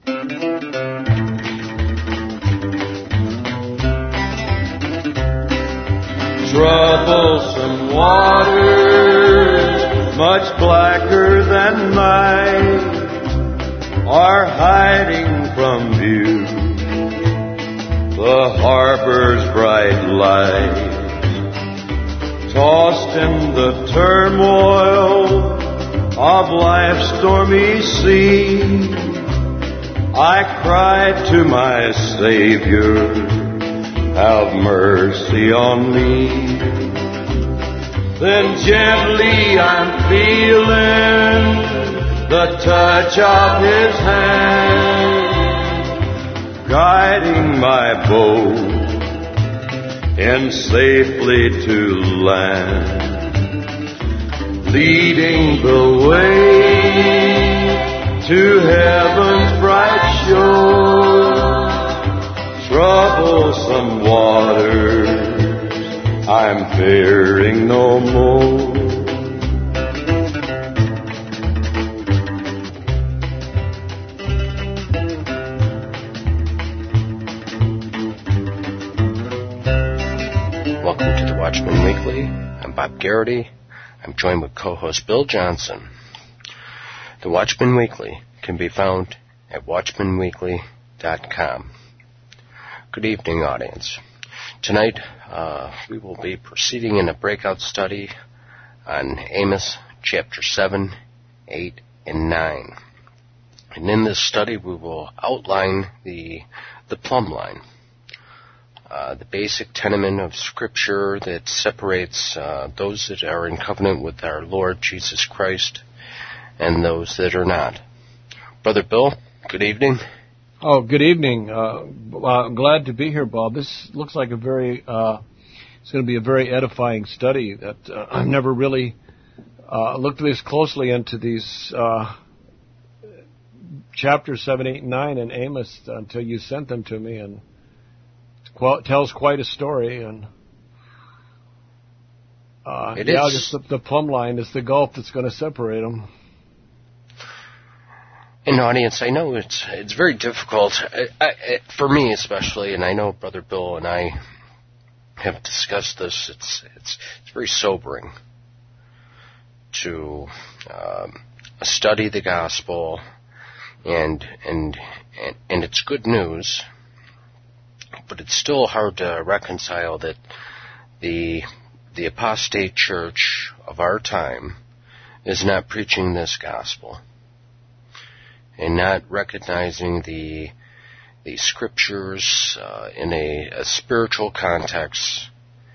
Troublesome waters, much blacker than night, are hiding from view the harbor's bright light. Tossed in the turmoil of life's stormy sea, I cried to my Savior, have mercy on me. Then gently I'm feeling the touch of His hand, guiding my boat in safely to land, leading the way to heaven's bright shore. Troublesome waters, I'm fearing no more. Welcome to the Watchman Weekly. I'm Bob Garrity. I'm joined with co-host Bill Johnson. The Watchman Weekly can be found at watchmanweekly.com. Good evening, audience. Tonight, we will be proceeding in a breakout study on Amos chapter 7, 8, and 9. And in this study, we will outline the plumb line, the basic tenement of Scripture that separates those that are in covenant with our Lord Jesus Christ and those that are not. Brother Bill, good evening. Oh, good evening. Glad to be here, Bob. This looks like it's going to be a very edifying study that I've never really looked this closely into these chapters 7, 8, and 9 in Amos until you sent them to me, and it tells quite a story. And just the plumb line is the gulf that's going to separate them. And audience, I know it's very difficult, for me especially, and I know Brother Bill and I have discussed this. It's very sobering to study the gospel, and it's good news, but it's still hard to reconcile that the apostate church of our time is not preaching this gospel and not recognizing the Scriptures in a spiritual context,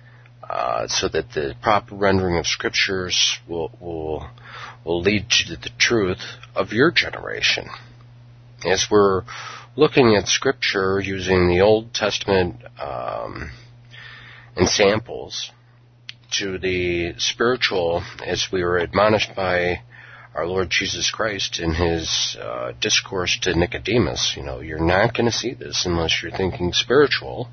so that the proper rendering of Scriptures will lead to the truth of your generation. As we're looking at Scripture using the Old Testament and samples to the spiritual, as we were admonished by our Lord Jesus Christ in His discourse to Nicodemus, you're not going to see this unless you're thinking spiritual,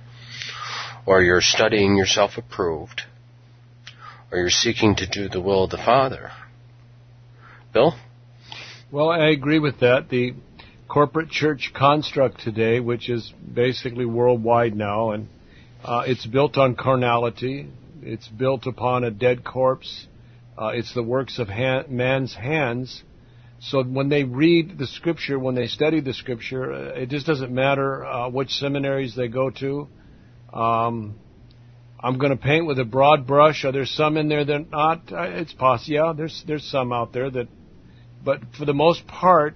or you're studying yourself approved, or you're seeking to do the will of the Father. Bill? Well, I agree with that. The corporate church construct today, which is basically worldwide now, and it's built on carnality. It's built upon a dead corpse. It's the works of man's hands. So when they read the Scripture, when they study the Scripture, it just doesn't matter which seminaries they go to. I'm going to paint with a broad brush. Are there some in there that not? It's possible. Yeah, there's some out there that, but for the most part,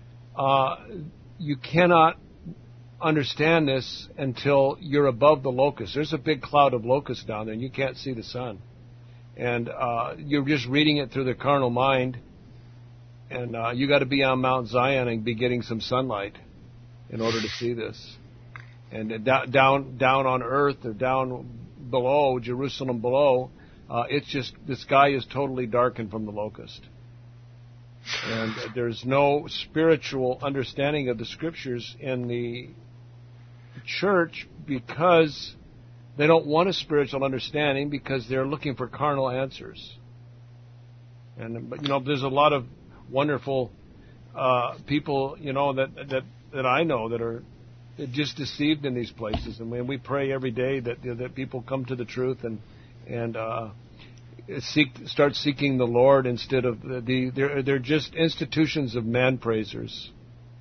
you cannot understand this until you're above the locust. There's a big cloud of locusts down there, and you can't see the sun. And you're just reading it through the carnal mind, and you got to be on Mount Zion and be getting some sunlight in order to see this. And down on earth, or down below, Jerusalem below, it's just, the sky is totally darkened from the locust. And there's no spiritual understanding of the Scriptures in the church, because they don't want a spiritual understanding, because they're looking for carnal answers. And there's a lot of wonderful people, that I know that are just deceived in these places. And we pray every day that people come to the truth and start seeking the Lord instead of they're just institutions of man praisers.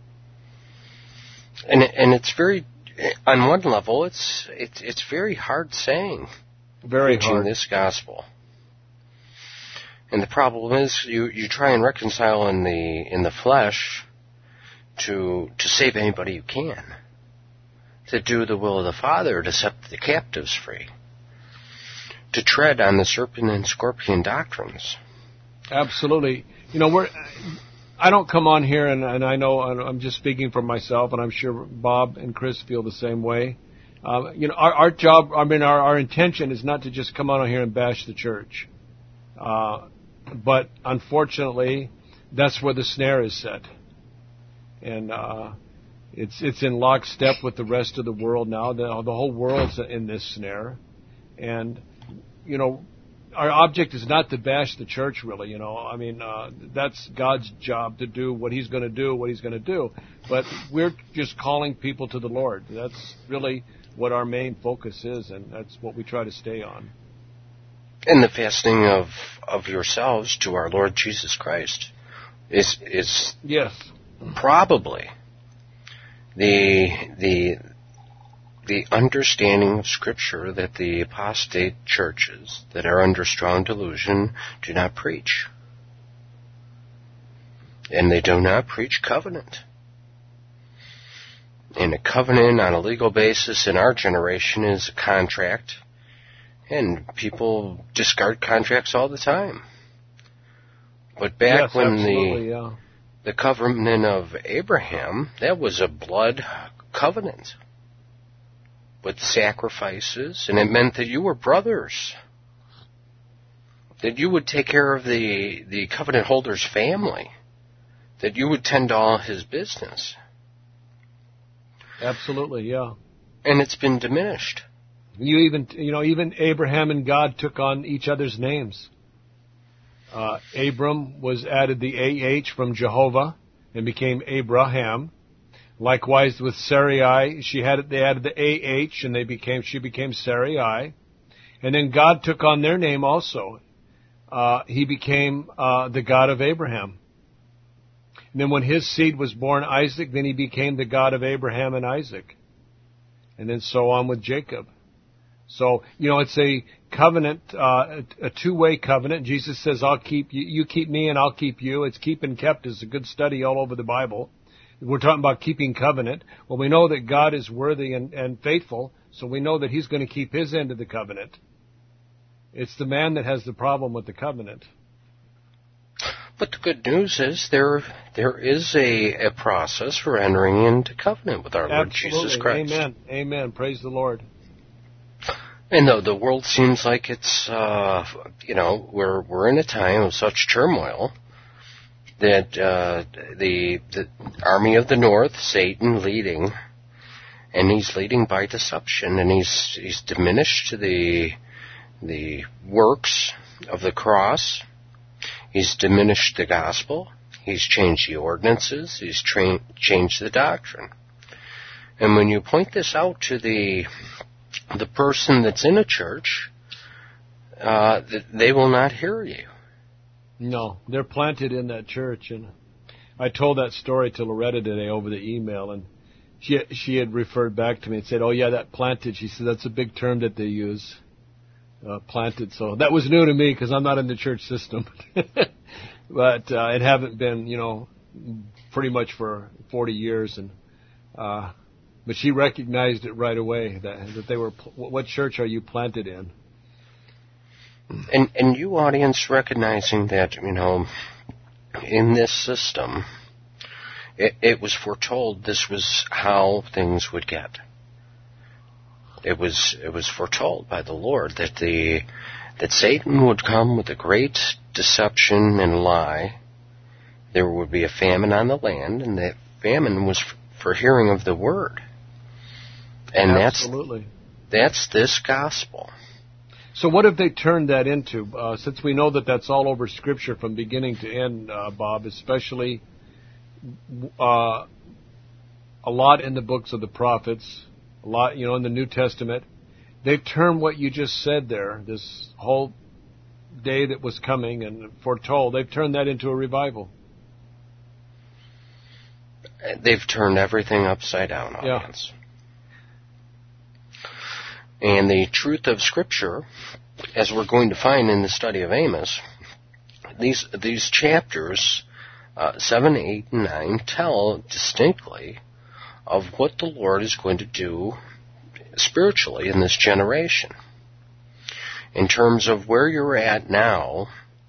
And it's very, on one level, it's very hard saying, very preaching hard, this gospel. And the problem is you try and reconcile in the flesh to save anybody you can, to do the will of the Father, to set the captives free, to tread on the serpent and scorpion doctrines. Absolutely. I don't come on here, and I know I'm just speaking for myself, and I'm sure Bob and Chris feel the same way. Our job, our intention is not to just come on here and bash the church. But unfortunately, that's where the snare is set. And it's in lockstep with the rest of the world now. The whole world's in this snare. And, our object is not to bash the church, really. That's God's job to do what He's going to do. But we're just calling people to the Lord. That's really what our main focus is, and that's what we try to stay on. And the fastening of yourselves to our Lord Jesus Christ is yes, probably the understanding of Scripture that the apostate churches that are under strong delusion do not preach. And they do not preach covenant. And a covenant on a legal basis in our generation is a contract, and people discard contracts all the time. But back when the covenant of Abraham, that was a blood covenant with sacrifices, and it meant that you were brothers, that you would take care of the covenant holder's family, that you would tend to all his business. Absolutely, yeah. And it's been diminished. Even Abraham and God took on each other's names. Abram was added the AH from Jehovah and became Abraham. Likewise with Sarai, they added the AH and she became Sarai. And then God took on their name also. He became the God of Abraham. And then when his seed was born, Isaac, then he became the God of Abraham and Isaac. And then so on with Jacob. So, it's a covenant, a two-way covenant. Jesus says, I'll keep you, you keep me and I'll keep you. It's keep and kept is a good study all over the Bible. We're talking about keeping covenant. Well, we know that God is worthy and faithful, so we know that He's going to keep His end of the covenant. It's the man that has the problem with the covenant. But the good news is there is a process for entering into covenant with our Lord Jesus Christ. Amen. Amen. Praise the Lord. And though the world seems like it's, we're in a time of such turmoil that the army of the north, Satan, leading, and he's leading by deception, and he's diminished the works of the cross. He's diminished the gospel. He's changed the ordinances. He's changed the doctrine. And when you point this out to the person that's in a church, they will not hear you. No, they're planted in that church. And I told that story to Loretta today over the email, and she had referred back to me and said, "Oh yeah, that planted." She said that's a big term that they use, planted. So that was new to me because I'm not in the church system, but it haven't been, pretty much for 40 years, and but she recognized it right away that they were. What church are you planted in? And you, audience, recognizing that, in this system, it was foretold this was how things would get. It was foretold by the Lord that Satan would come with a great deception and lie. There would be a famine on the land, and that famine was for hearing of the word. And Absolutely. That's this gospel. So what have they turned that into? Since we know that that's all over Scripture from beginning to end, Bob, especially a lot in the books of the prophets, a lot, in the New Testament. They've turned what you just said there, this whole day that was coming and foretold, they've turned that into a revival. They've turned everything upside down, audience. Yeah. And the truth of Scripture, as we're going to find in the study of Amos, these chapters, 7, 8, and 9, tell distinctly of what the Lord is going to do spiritually in this generation. In terms of where you're at now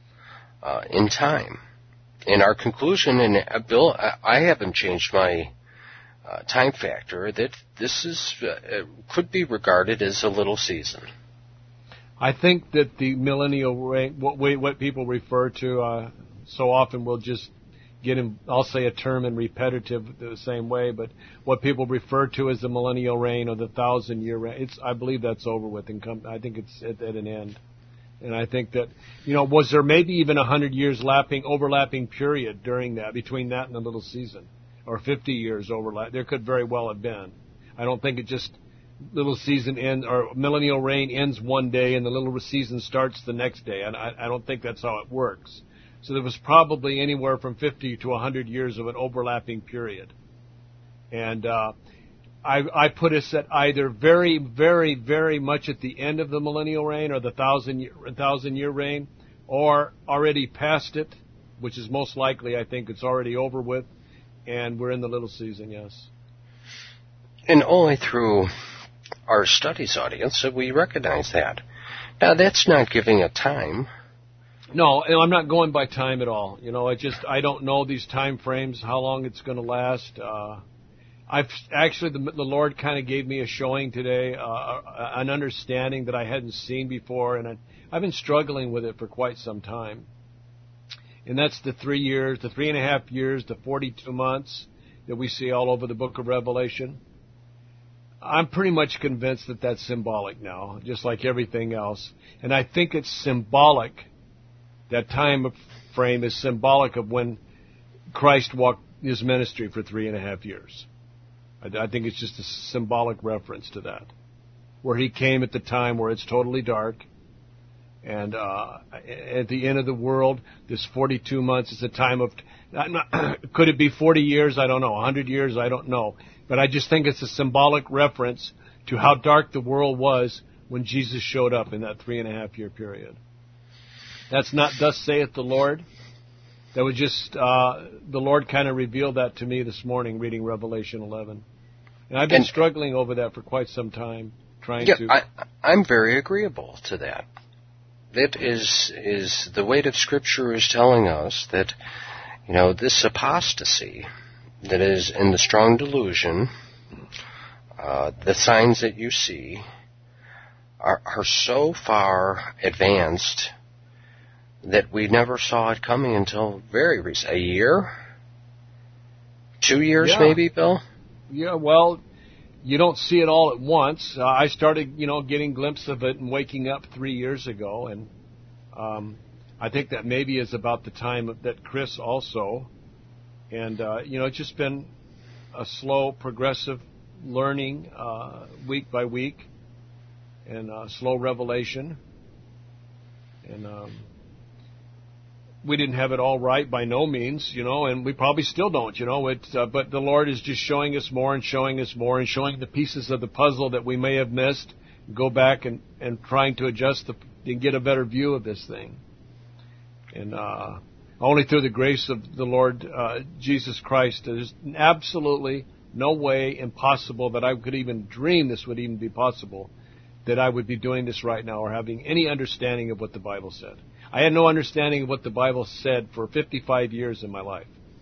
in time. And our conclusion, and Bill, I haven't changed my time factor, that this is could be regarded as a little season. I think that the millennial reign, what people refer to, so often we'll just get in, I'll say a term in repetitive the same way, but what people refer to as the millennial reign or the 1,000-year reign, I believe that's over with and I think it's at an end. And I think that, was there maybe even 100 years overlapping period during that, between that and the little season? Or 50 years overlap? There could very well have been. I don't think it just, little season ends, or millennial reign ends one day and the little season starts the next day. And I don't think that's how it works. So there was probably anywhere from 50 to 100 years of an overlapping period. And I put us at either very, very, very much at the end of the millennial reign or the 1,000-year reign, or already past it, which is most likely, I think it's already over with, and we're in the little season, yes. And only through our studies, audience, that we recognize that. Now, that's not giving a time. No, I'm not going by time at all. I don't know these time frames, how long it's going to last. I've actually, the Lord kind of gave me a showing today, an understanding that I hadn't seen before, and I've been struggling with it for quite some time. And that's the 3 years, the 3.5 years, the 42 months that we see all over the book of Revelation. I'm pretty much convinced that that's symbolic now, just like everything else. And I think it's symbolic, that time frame is symbolic of when Christ walked his ministry for 3.5 years. I think it's just a symbolic reference to that, where he came at the time where it's totally dark, and at the end of the world, this 42 months is a time of, could it be 40 years? I don't know. 100 years? I don't know. But I just think it's a symbolic reference to how dark the world was when Jesus showed up in that 3.5-year period. That's not thus saith the Lord. That was just, the Lord kind of revealed that to me this morning reading Revelation 11. And I've been struggling over that for quite some time, I'm very agreeable to that. That is the weight of Scripture is telling us that, this apostasy that is in the strong delusion, the signs that you see are so far advanced that we never saw it coming until very recent. A year? 2 years, maybe, Bill? Yeah, well, you don't see it all at once. I started, getting glimpses of it and waking up 3 years ago, and I think that maybe is about the time that Chris also. And, it's just been a slow, progressive learning week by week, and slow revelation. And we didn't have it all right by no means, and we probably still don't, but the Lord is just showing us more and showing us more and showing the pieces of the puzzle that we may have missed, go back and trying to adjust and get a better view of this thing. And only through the grace of the Lord Jesus Christ, there's absolutely no way impossible that I could even dream this would even be possible, that I would be doing this right now or having any understanding of what the Bible said. I had no understanding of what the Bible said for 55 years in my life,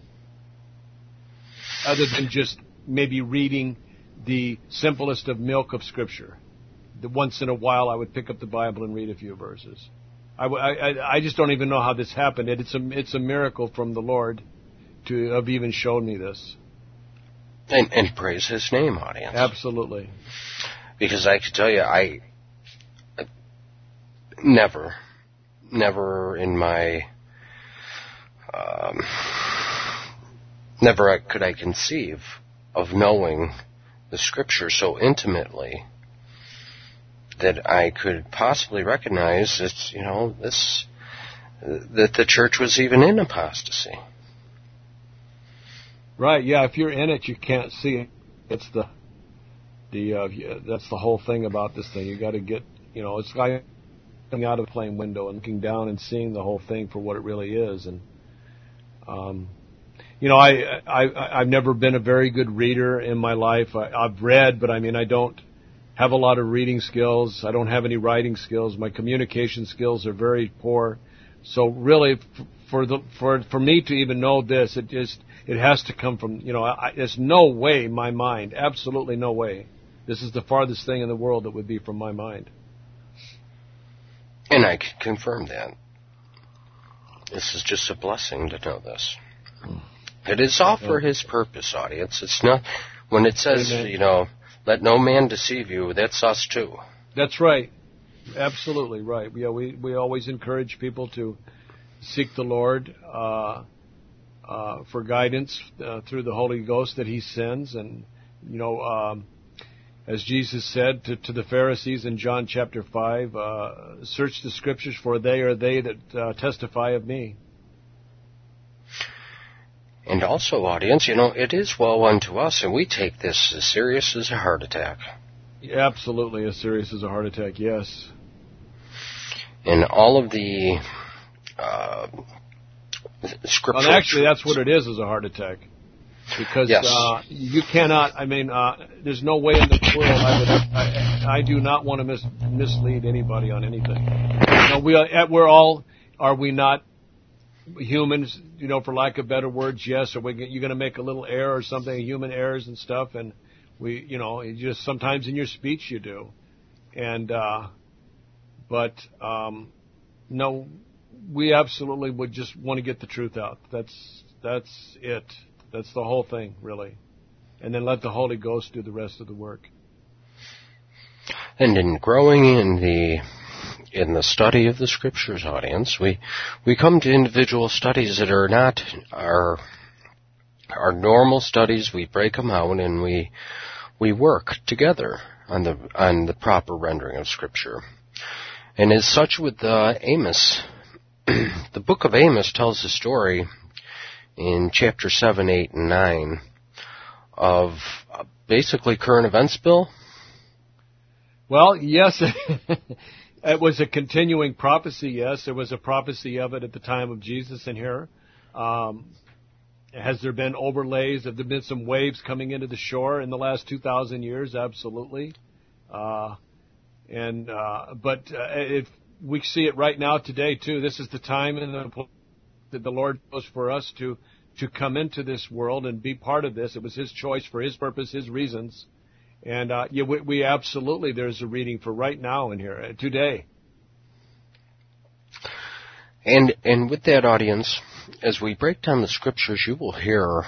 other than just maybe reading the simplest of milk of Scripture. That once in a while I would pick up the Bible and read a few verses. I just don't even know how this happened. It's a miracle from the Lord to have even shown me this. And praise His name, audience. Absolutely. Because I can tell you, I never in my Never could I conceive of knowing the Scripture so intimately that I could possibly recognize that, that the church was even in apostasy. Right, yeah, if you're in it, you can't see it. It's that's the whole thing about this thing. You got to get, it's like coming out of a plane window and looking down and seeing the whole thing for what it really is. And, I've never been a very good reader in my life. I've read, but I don't have a lot of reading skills. I don't have any writing skills. My communication skills are very poor. So really, for me to even know this, it has to come from, there's no way in my mind, absolutely no way. This is the farthest thing in the world that would be from my mind. And I can confirm that. This is just a blessing to know this. It is all for His purpose, audience. It's not, when it says, Amen. Let no man deceive you, that's us too. That's right. Absolutely right. Yeah, we always encourage people to seek the Lord for guidance through the Holy Ghost that He sends. And, as Jesus said to the Pharisees in John chapter 5, search the Scriptures, for they are they that testify of me. And also, audience, it is well unto us, and we take this as serious as a heart attack. Absolutely as serious as a heart attack, yes. And all of the scriptural... Well, actually, that's what it is a heart attack. Because yes. You cannot, there's no way in the world I do not want to mislead anybody on anything. We're all, are we not humans, for lack of better words? Yes. You're going to make a little error or something, human errors and stuff, and you just sometimes in your speech you do. And, no, we absolutely would just want to get the truth out. That's it. That's the whole thing, really. And then let the Holy Ghost do the rest of the work. And in growing in the study of the Scriptures, audience, we come to individual studies that are not our normal studies. We break them out and we work together on the proper rendering of Scripture. And as such with Amos, the book of Amos tells the story in chapter 7, 8, and 9 of basically current events, Bill? Well, yes. It was a continuing prophecy, yes. There was a prophecy of it at the time of Jesus in here. Has there been overlays? Have there been some waves coming into the shore in the last 2,000 years? Absolutely. But we see it right now today, too. This is the time that the Lord chose for us to come into this world and be part of this. It was His choice for His purpose, His reasons. And we absolutely, there's a reading for right now in here, today. And with that, audience, as we break down the Scriptures, you will hear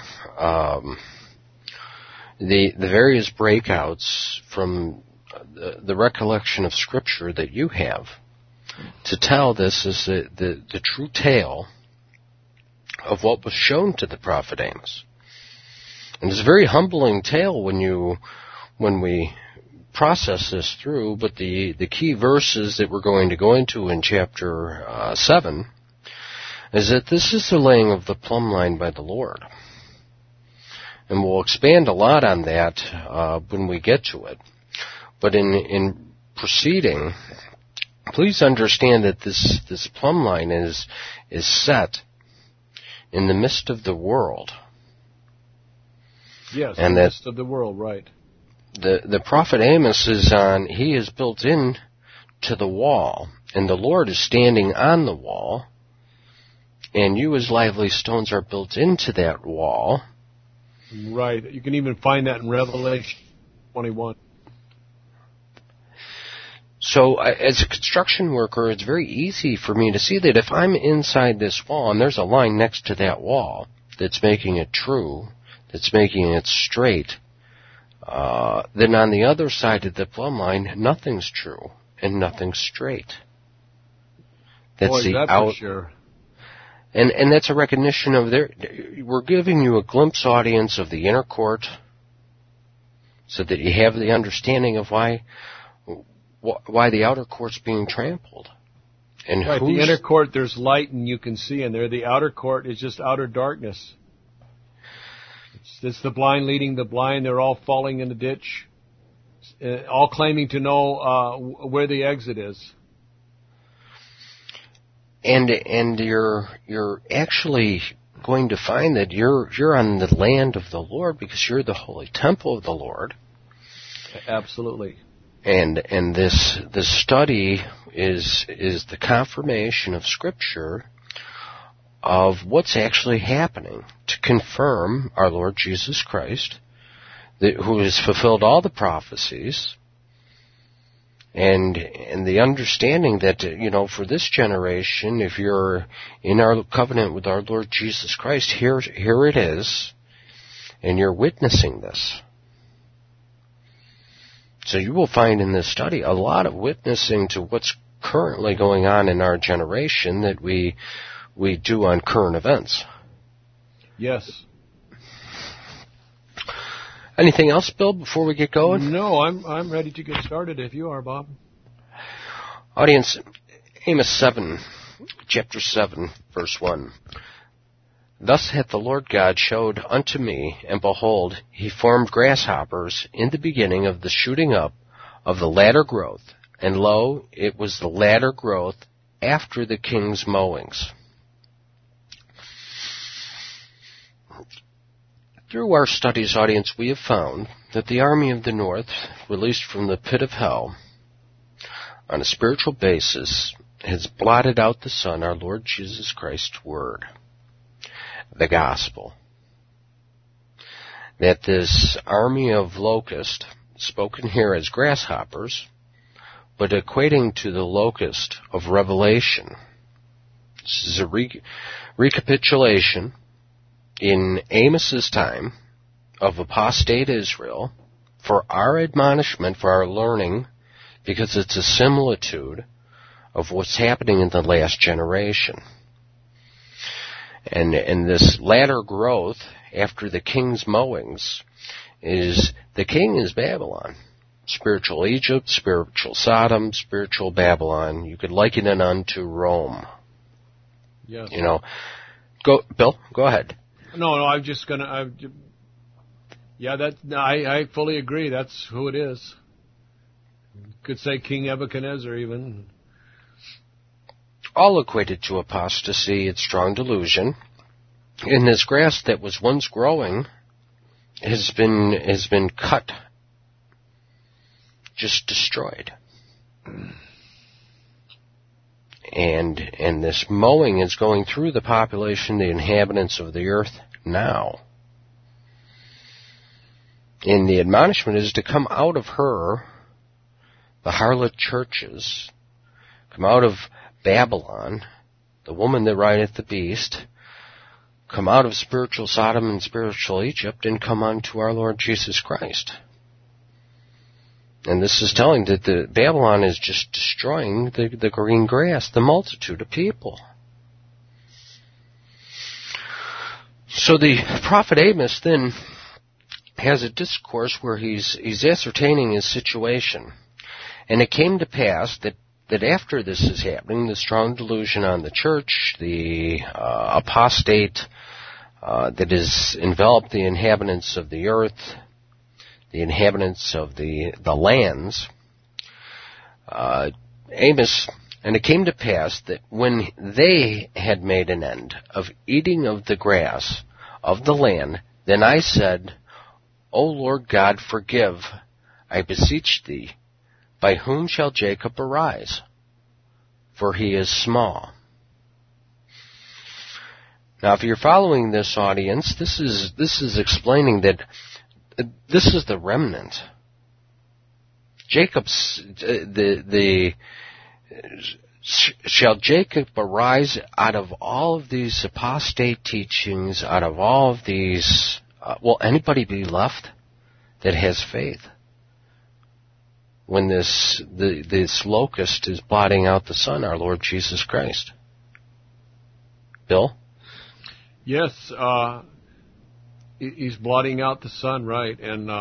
the various breakouts from the recollection of Scripture that you have to tell this is the true tale of what was shown to the prophet Amos. And it's a very humbling tale when we process this through, but the key verses that we're going to go into in chapter 7 is that this is the laying of the plumb line by the Lord. And we'll expand a lot on that when we get to it. But in proceeding, please understand that this plumb line is set in the midst of the world. Yes, and in the midst of the world, right. The prophet Amos he is built in to the wall, and the Lord is standing on the wall, and you as lively stones are built into that wall. Right. You can even find that in Revelation 21. So as a construction worker, it's very easy for me to see that if I'm inside this wall and there's a line next to that wall that's making it true, that's making it straight, then on the other side of the plumb line, nothing's true and nothing's straight. Boy, that's for sure. And that's a recognition of we're giving you a glimpse, audience, of the inner court, so that you have the understanding of why the outer court's being trampled. And right, the inner court, there's light and you can see in there. The outer court is just outer darkness. It's the blind leading the blind. They're all falling in the ditch, all claiming to know where the exit is. And you're actually going to find that you're on the land of the Lord because you're the holy temple of the Lord. Absolutely. And this study is the confirmation of Scripture of what's actually happening to confirm our Lord Jesus Christ, who has fulfilled all the prophecies, and the understanding that, for this generation, if you're in our covenant with our Lord Jesus Christ, here it is, and you're witnessing this. So you will find in this study a lot of witnessing to what's currently going on in our generation that we do on current events. Yes. Anything else, Bill, before we get going? No, I'm ready to get started if you are, Bob. Audience, Amos 7, chapter 7, verse 1. Thus hath the Lord God showed unto me, and behold, he formed grasshoppers in the beginning of the shooting up of the latter growth, and lo, it was the latter growth after the king's mowings. Through our studies, audience, we have found that the army of the north, released from the pit of hell, on a spiritual basis, has blotted out the Son, our Lord Jesus Christ's Word, the Gospel. That this army of locusts, spoken here as grasshoppers, but equating to the locust of Revelation. This is a recapitulation in Amos's time of apostate Israel for our admonishment, for our learning, because it's a similitude of what's happening in the last generation. And this latter growth after the king's mowings is, the king is Babylon. Spiritual Egypt, spiritual Sodom, spiritual Babylon. You could liken it unto Rome. Yes. Bill, go ahead. No, I'm just gonna. I fully agree. That's who it is. Could say King Nebuchadnezzar even. All equated to apostasy and strong delusion. And this grass that was once growing has been cut, just destroyed. And this mowing is going through the population, the inhabitants of the earth now. And the admonishment is to come out of her, the harlot churches, come out of Babylon, the woman that rideth the beast, come out of spiritual Sodom and spiritual Egypt, and come unto our Lord Jesus Christ. And this is telling that the Babylon is just destroying the green grass, the multitude of people. So the prophet Amos then has a discourse where he's ascertaining his situation. And it came to pass that after this is happening, the strong delusion on the church, the apostate that has enveloped the inhabitants of the earth, the inhabitants of the lands, Amos, and it came to pass that when they had made an end of eating of the grass of the land, then I said, O Lord God, forgive, I beseech thee, by whom shall Jacob arise? For he is small. Now, if you're following this, audience, this is explaining that this is the remnant. Shall Jacob arise out of all of these apostate teachings, out of all of these, will anybody be left that has faith? When this locust is blotting out the Son, our Lord Jesus Christ. Bill? Yes, he's blotting out the sun, right? And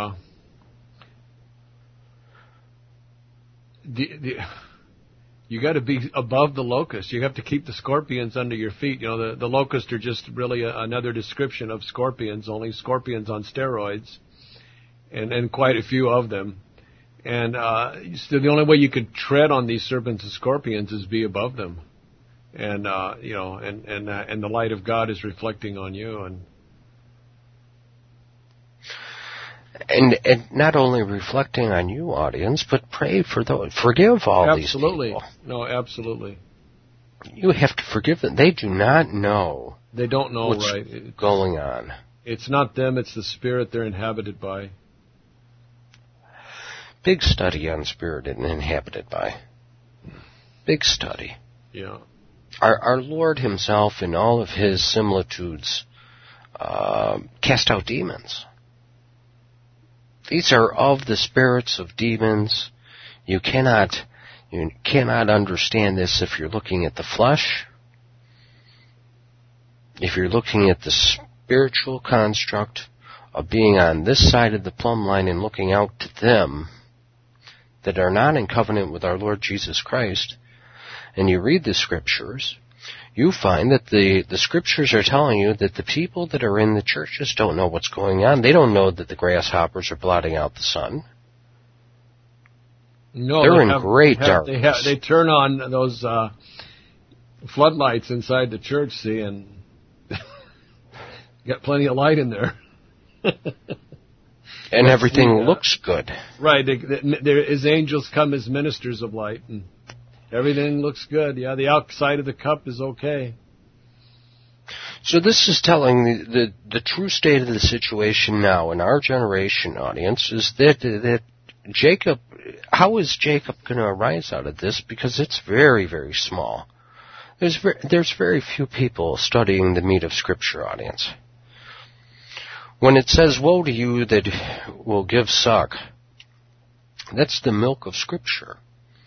you got to be above the locust. You have to keep the scorpions under your feet. You know, the locusts are just really another description of scorpions, only scorpions on steroids, and quite a few of them. And so the only way you could tread on these serpents and scorpions is be above them. And you know, and the light of God is reflecting on you, and not only reflecting on you, audience, but pray for those, forgive all these people. No, absolutely. You have to forgive them. They do not know. They don't know, what's right? going on. It's not them; it's the spirit they're inhabited by. Big study on spirit and inhabited by. Big study. Yeah. Our Lord himself, in all of his similitudes, cast out demons. These are of the spirits of demons. You cannot understand this if you're looking at the flesh. If you're looking at the spiritual construct of being on this side of the plumb line and looking out to them that are not in covenant with our Lord Jesus Christ, and you read the Scriptures, you find that the Scriptures are telling you that the people that are in the churches don't know what's going on. They don't know that the grasshoppers are blotting out the sun. No, they're in great darkness. They turn on those floodlights inside the church, see, and got plenty of light in there. And everything looks good. Right. His angels come as ministers of light, and everything looks good. Yeah, the outside of the cup is okay. So this is telling the true state of the situation now in our generation, audience, is that Jacob, how is Jacob going to arise out of this? Because it's very, very small. There's very few people studying the meat of Scripture, audience. When it says, woe to you that will give suck, that's the milk of Scripture.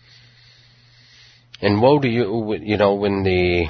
And woe to you, you know, when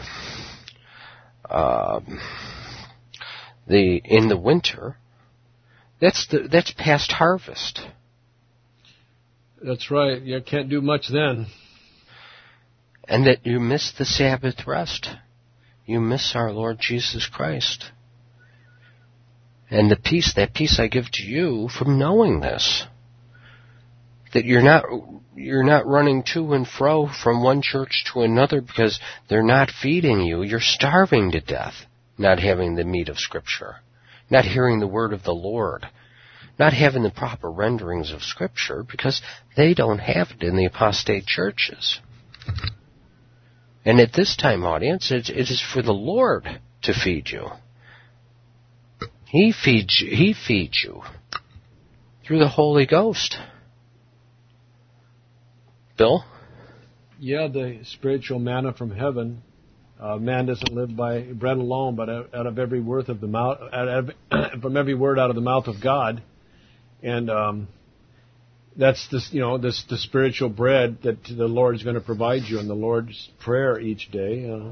in the winter, that's past harvest. That's right. You can't do much then. And that you miss the Sabbath rest. You miss our Lord Jesus Christ. And that peace I give to you from knowing this. That you're not running to and fro from one church to another because they're not feeding you. You're starving to death, not having the meat of Scripture, not hearing the word of the Lord, not having the proper renderings of Scripture because they don't have it in the apostate churches. And at this time, audience, it is for the Lord to feed you. He feeds you through the Holy Ghost. Bill? Yeah, the spiritual manna from heaven. Man doesn't live by bread alone, but out of every word of the mouth, from every word out of the mouth of God. And that's the spiritual bread that the Lord is going to provide you in the Lord's Prayer each day.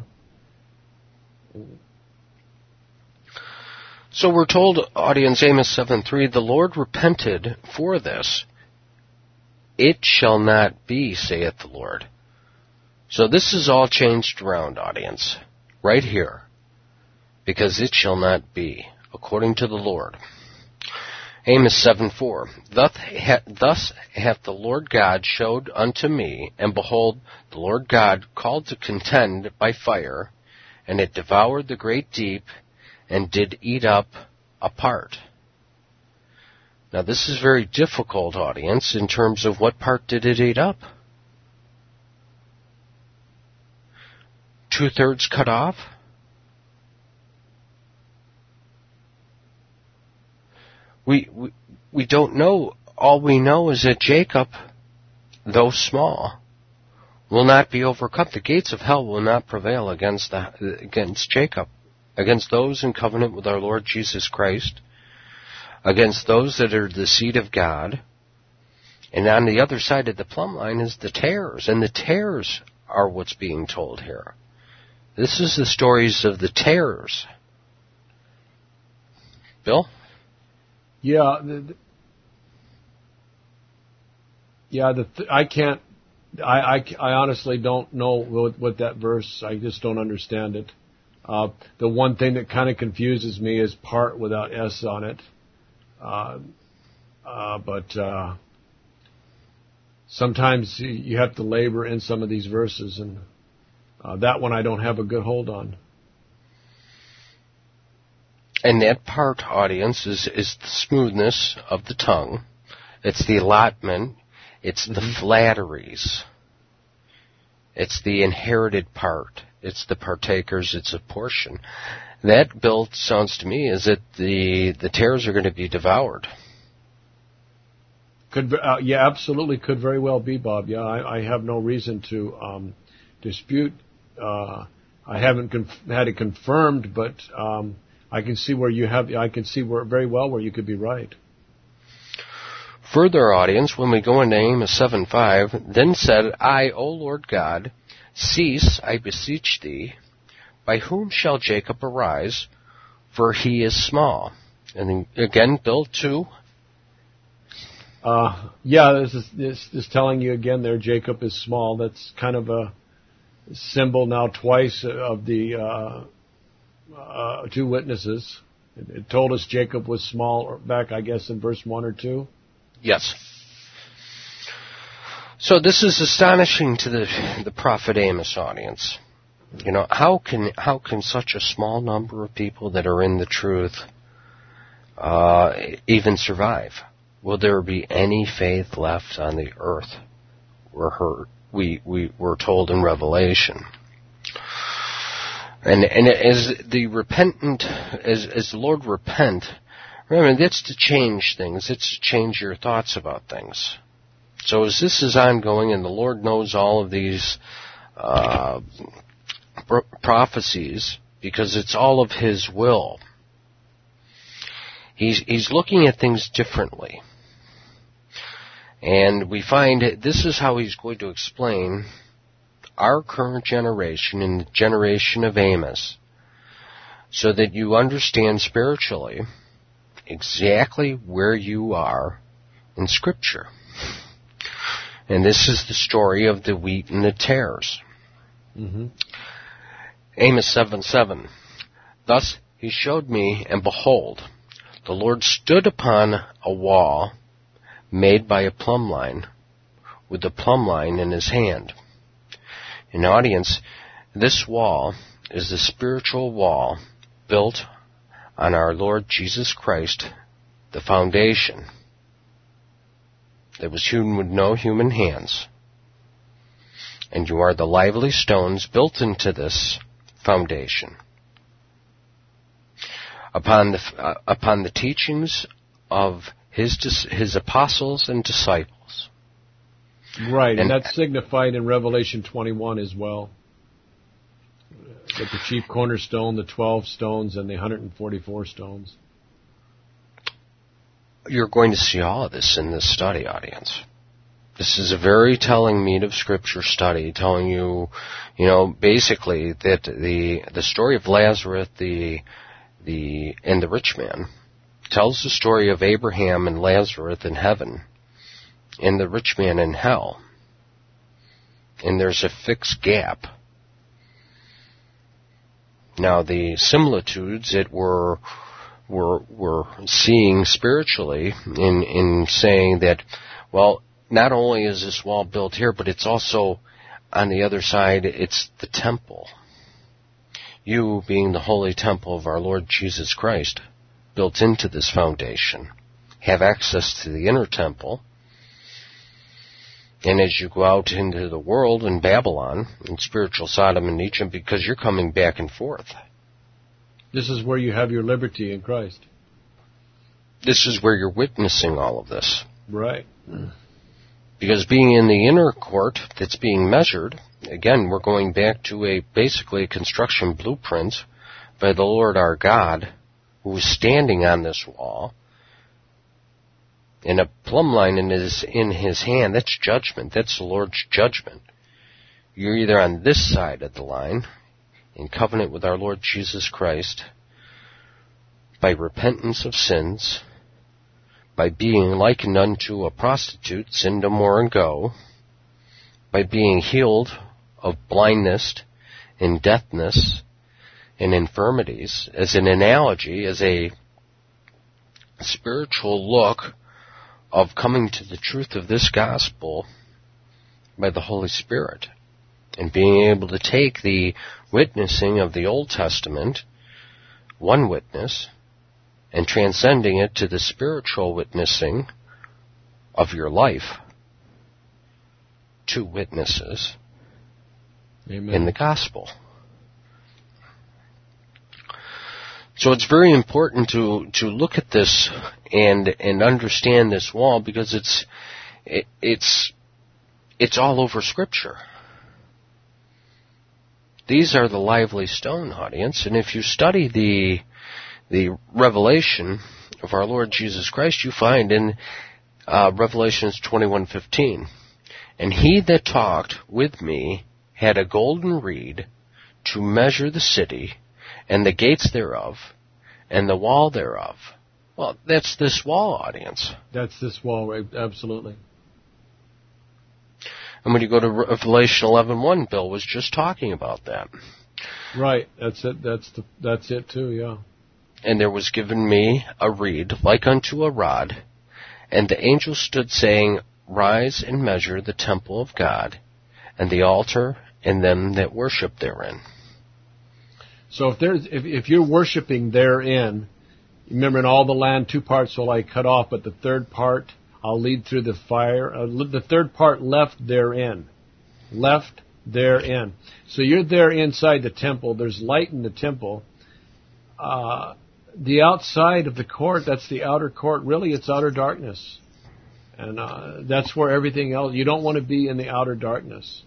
So we're told, audience, Amos 7:3, the Lord repented for this. It shall not be, saith the Lord. So this is all changed around, audience, right here. Because it shall not be, according to the Lord. Amos 7:4, thus hath the Lord God showed unto me, and behold, the Lord God called to contend by fire, and it devoured the great deep, and did eat up a part. Now this is very difficult, audience, in terms of what part did it eat up? 2/3 cut off? We don't know. All we know is that Jacob, though small, will not be overcome. The gates of hell will not prevail against Jacob, against those in covenant with our Lord Jesus Christ, against those that are the seed of God. And on the other side of the plumb line is the tares, and the tares are what's being told here. This is the stories of the tares Bill? Yeah, I can't. I honestly don't know what that verse. I just don't understand it. The one thing that kind of confuses me is part without S on it. But sometimes you have to labor in some of these verses, and that one I don't have a good hold on. And that part, audience, is the smoothness of the tongue. It's the allotment. It's the flatteries. It's the inherited part. It's the partakers. It's a portion. That, Bill, sounds to me as that the tares are going to be devoured. Yeah, absolutely, could very well be, Bob. Yeah, I have no reason to dispute. I haven't had it confirmed, but I can see where you have. I can see where very well where you could be right. Further, audience, when we go into Amos 7:5, then said I, O Lord God, cease, I beseech thee. By whom shall Jacob arise? For he is small. And then again, Bill 2. Yeah, this is telling you again there, Jacob is small. That's kind of a symbol now twice of the two witnesses. It told us Jacob was small back, I guess, in verse 1 or 2. Yes. So this is astonishing to the prophet Amos, audience. You know, how can such a small number of people that are in the truth even survive? Will there be any faith left on the earth? We're told in Revelation. And as the repentant, as the Lord repent, remember, that's to change things. It's to change your thoughts about things. So as this is ongoing, and the Lord knows all of these prophecies, because it's all of His will, He's looking at things differently. And we find this is how He's going to explain our current generation and the generation of Amos, so that you understand spiritually exactly where you are in Scripture. And this is the story of the wheat and the tares. Mm-hmm. Amos 7:7. Thus He showed me, and behold, the Lord stood upon a wall made by a plumb line, with the plumb line in His hand. In audience, this wall is the spiritual wall built on our Lord Jesus Christ, the foundation that was hewn with no human hands. And you are the lively stones built into this foundation. Upon the teachings of His apostles and disciples. Right, and that's signified in Revelation 21 as well. With the chief cornerstone, the 12 stones, and the 144 stones. You're going to see all of this in this study, audience. This is a very telling meat of Scripture study, telling you, basically that the story of Lazarus, and the rich man, tells the story of Abraham and Lazarus in heaven, and the rich man in hell. And there's a fixed gap. Now, the similitudes that we're seeing spiritually in saying that, well, not only is this wall built here, but it's also on the other side, it's the temple. You being the holy temple of our Lord Jesus Christ, built into this foundation, have access to the inner temple. And as you go out into the world in Babylon, in spiritual Sodom and Egypt, because you're coming back and forth. This is where you have your liberty in Christ. This is where you're witnessing all of this. Right. Because being in the inner court that's being measured, again, we're going back to basically a construction blueprint by the Lord our God, who is standing on this wall, and a plumb line is in His hand. That's judgment. That's the Lord's judgment. You're either on this side of the line, in covenant with our Lord Jesus Christ, by repentance of sins, by being likened unto a prostitute, sin no more and go, by being healed of blindness and deafness and infirmities, as an analogy, as a spiritual look of coming to the truth of this gospel by the Holy Spirit, and being able to take the witnessing of the Old Testament, one witness, and transcending it to the spiritual witnessing of your life, two witnesses. Amen. In the gospel. So it's very important to look at this and understand this wall, because it's all over Scripture. These are the lively stone, audience, and if you study the revelation of our Lord Jesus Christ, you find in Revelations 21:15, and he that talked with me had a golden reed to measure the city, and the gates thereof, and the wall thereof. Well, that's this wall, audience. That's this wall, right? Absolutely. And when you go to Revelation 11:1, Bill was just talking about that. Right. That's it. That's it too. Yeah. And there was given me a reed like unto a rod, and the angel stood saying, Rise and measure the temple of God, and the altar, and them that worship therein. So if you're worshiping therein, remember, in all the land 2 parts will I cut off, but the third part I'll lead through the fire. The third part left therein. Left therein. So you're there inside the temple. There's light in the temple. The outside of the court, that's the outer court. Really, it's outer darkness. And that's where everything else, you don't want to be in the outer darkness.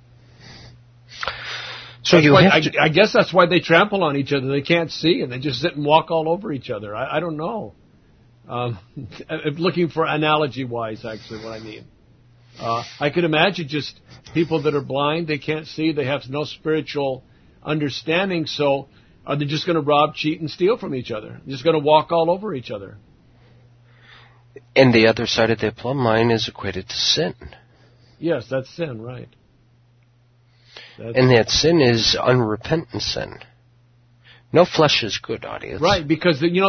So I guess that's why they trample on each other. They can't see, and they just sit and walk all over each other. I don't know. Looking for analogy-wise, actually, what I mean. I could imagine just people that are blind, they can't see, they have no spiritual understanding, so are they just going to rob, cheat, and steal from each other? They're just going to walk all over each other. And the other side of that plumb line is equated to sin. Yes, that's sin, right. And that sin is unrepentant sin. No flesh is good, audience. Right, because the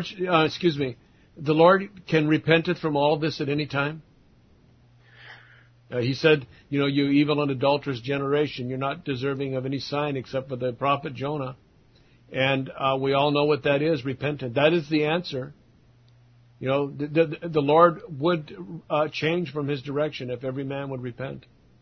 Lord can repenteth from all this at any time. He said, you evil and adulterous generation, you're not deserving of any sign except for the prophet Jonah. And we all know what that is, repentant. That is the answer. The Lord would change from His direction if every man would repent.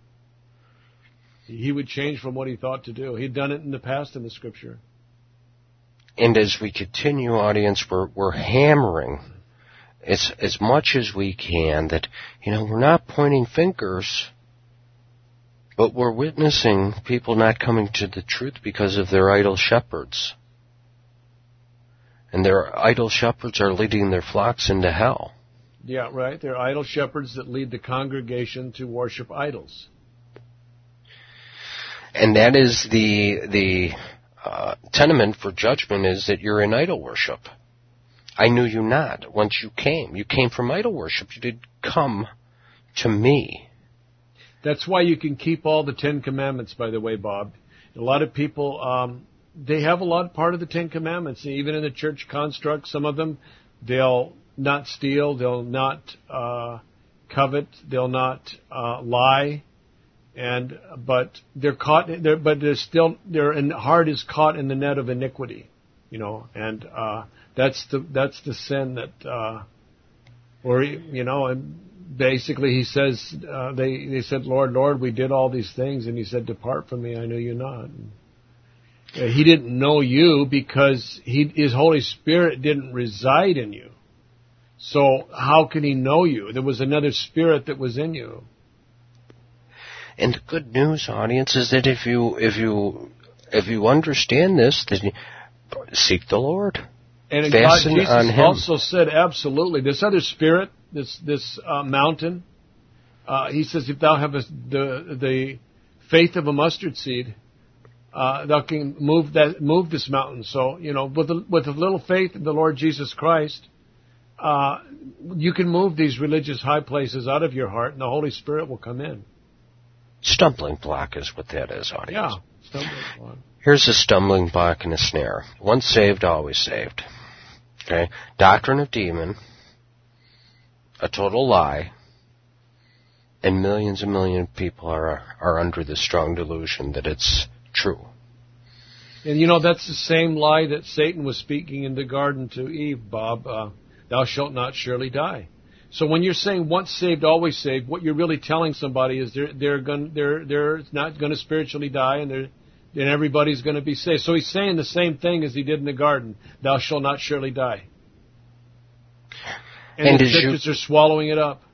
He would change from what he thought to do. He'd done it in the past in the Scripture. And as we continue, audience, we're hammering as much as we can that, we're not pointing fingers, but we're witnessing people not coming to the truth because of their idol shepherds. And their idol shepherds are leading their flocks into hell. Yeah, right. They're idol shepherds that lead the congregation to worship idols. And that is the tenement for judgment, is that you're in idol worship. I knew you not once you came. You came from idol worship. You did come to me. That's why you can keep all the 10 Commandments, by the way, Bob. A lot of people, they have a lot part of the 10 Commandments. Even in the church construct, some of them, they'll not steal, they'll not covet, they'll not lie. But they're caught. Their heart is caught in the net of iniquity, and that's the sin that, and basically he says they said, Lord, Lord, we did all these things, and he said, depart from me, I know you not. And he didn't know you because his Holy Spirit didn't reside in you. So how can he know you? There was another spirit that was in you. And the good news, audience, is that if you understand this, then seek the Lord. And Jesus also said, absolutely, this other spirit, this mountain, he says, if thou have the faith of a mustard seed, Thou can move this mountain. So, with a little faith in the Lord Jesus Christ, you can move these religious high places out of your heart, and the Holy Spirit will come in. Stumbling block is what that is, audience. Yeah, stumbling block. Here's a stumbling block and a snare. Once saved, always saved. Okay? Doctrine of demon, a total lie, and millions and millions of people are under this strong delusion that it's true. And that's the same lie that Satan was speaking in the garden to Eve, Bob. Thou shalt not surely die. So when you're saying once saved, always saved, what you're really telling somebody is they're not going to spiritually die, and everybody's going to be saved. So he's saying the same thing as he did in the garden. Thou shalt not surely die. And the churches are swallowing it up.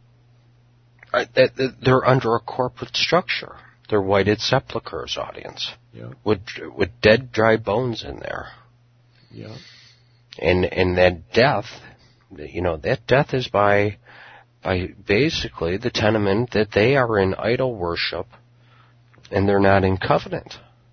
They're under a corporate structure. They're whited sepulchres, audience. Yeah. With dead, dry bones in there. Yeah. And that death, that death is by basically the tenement that they are in idol worship and they're not in covenant.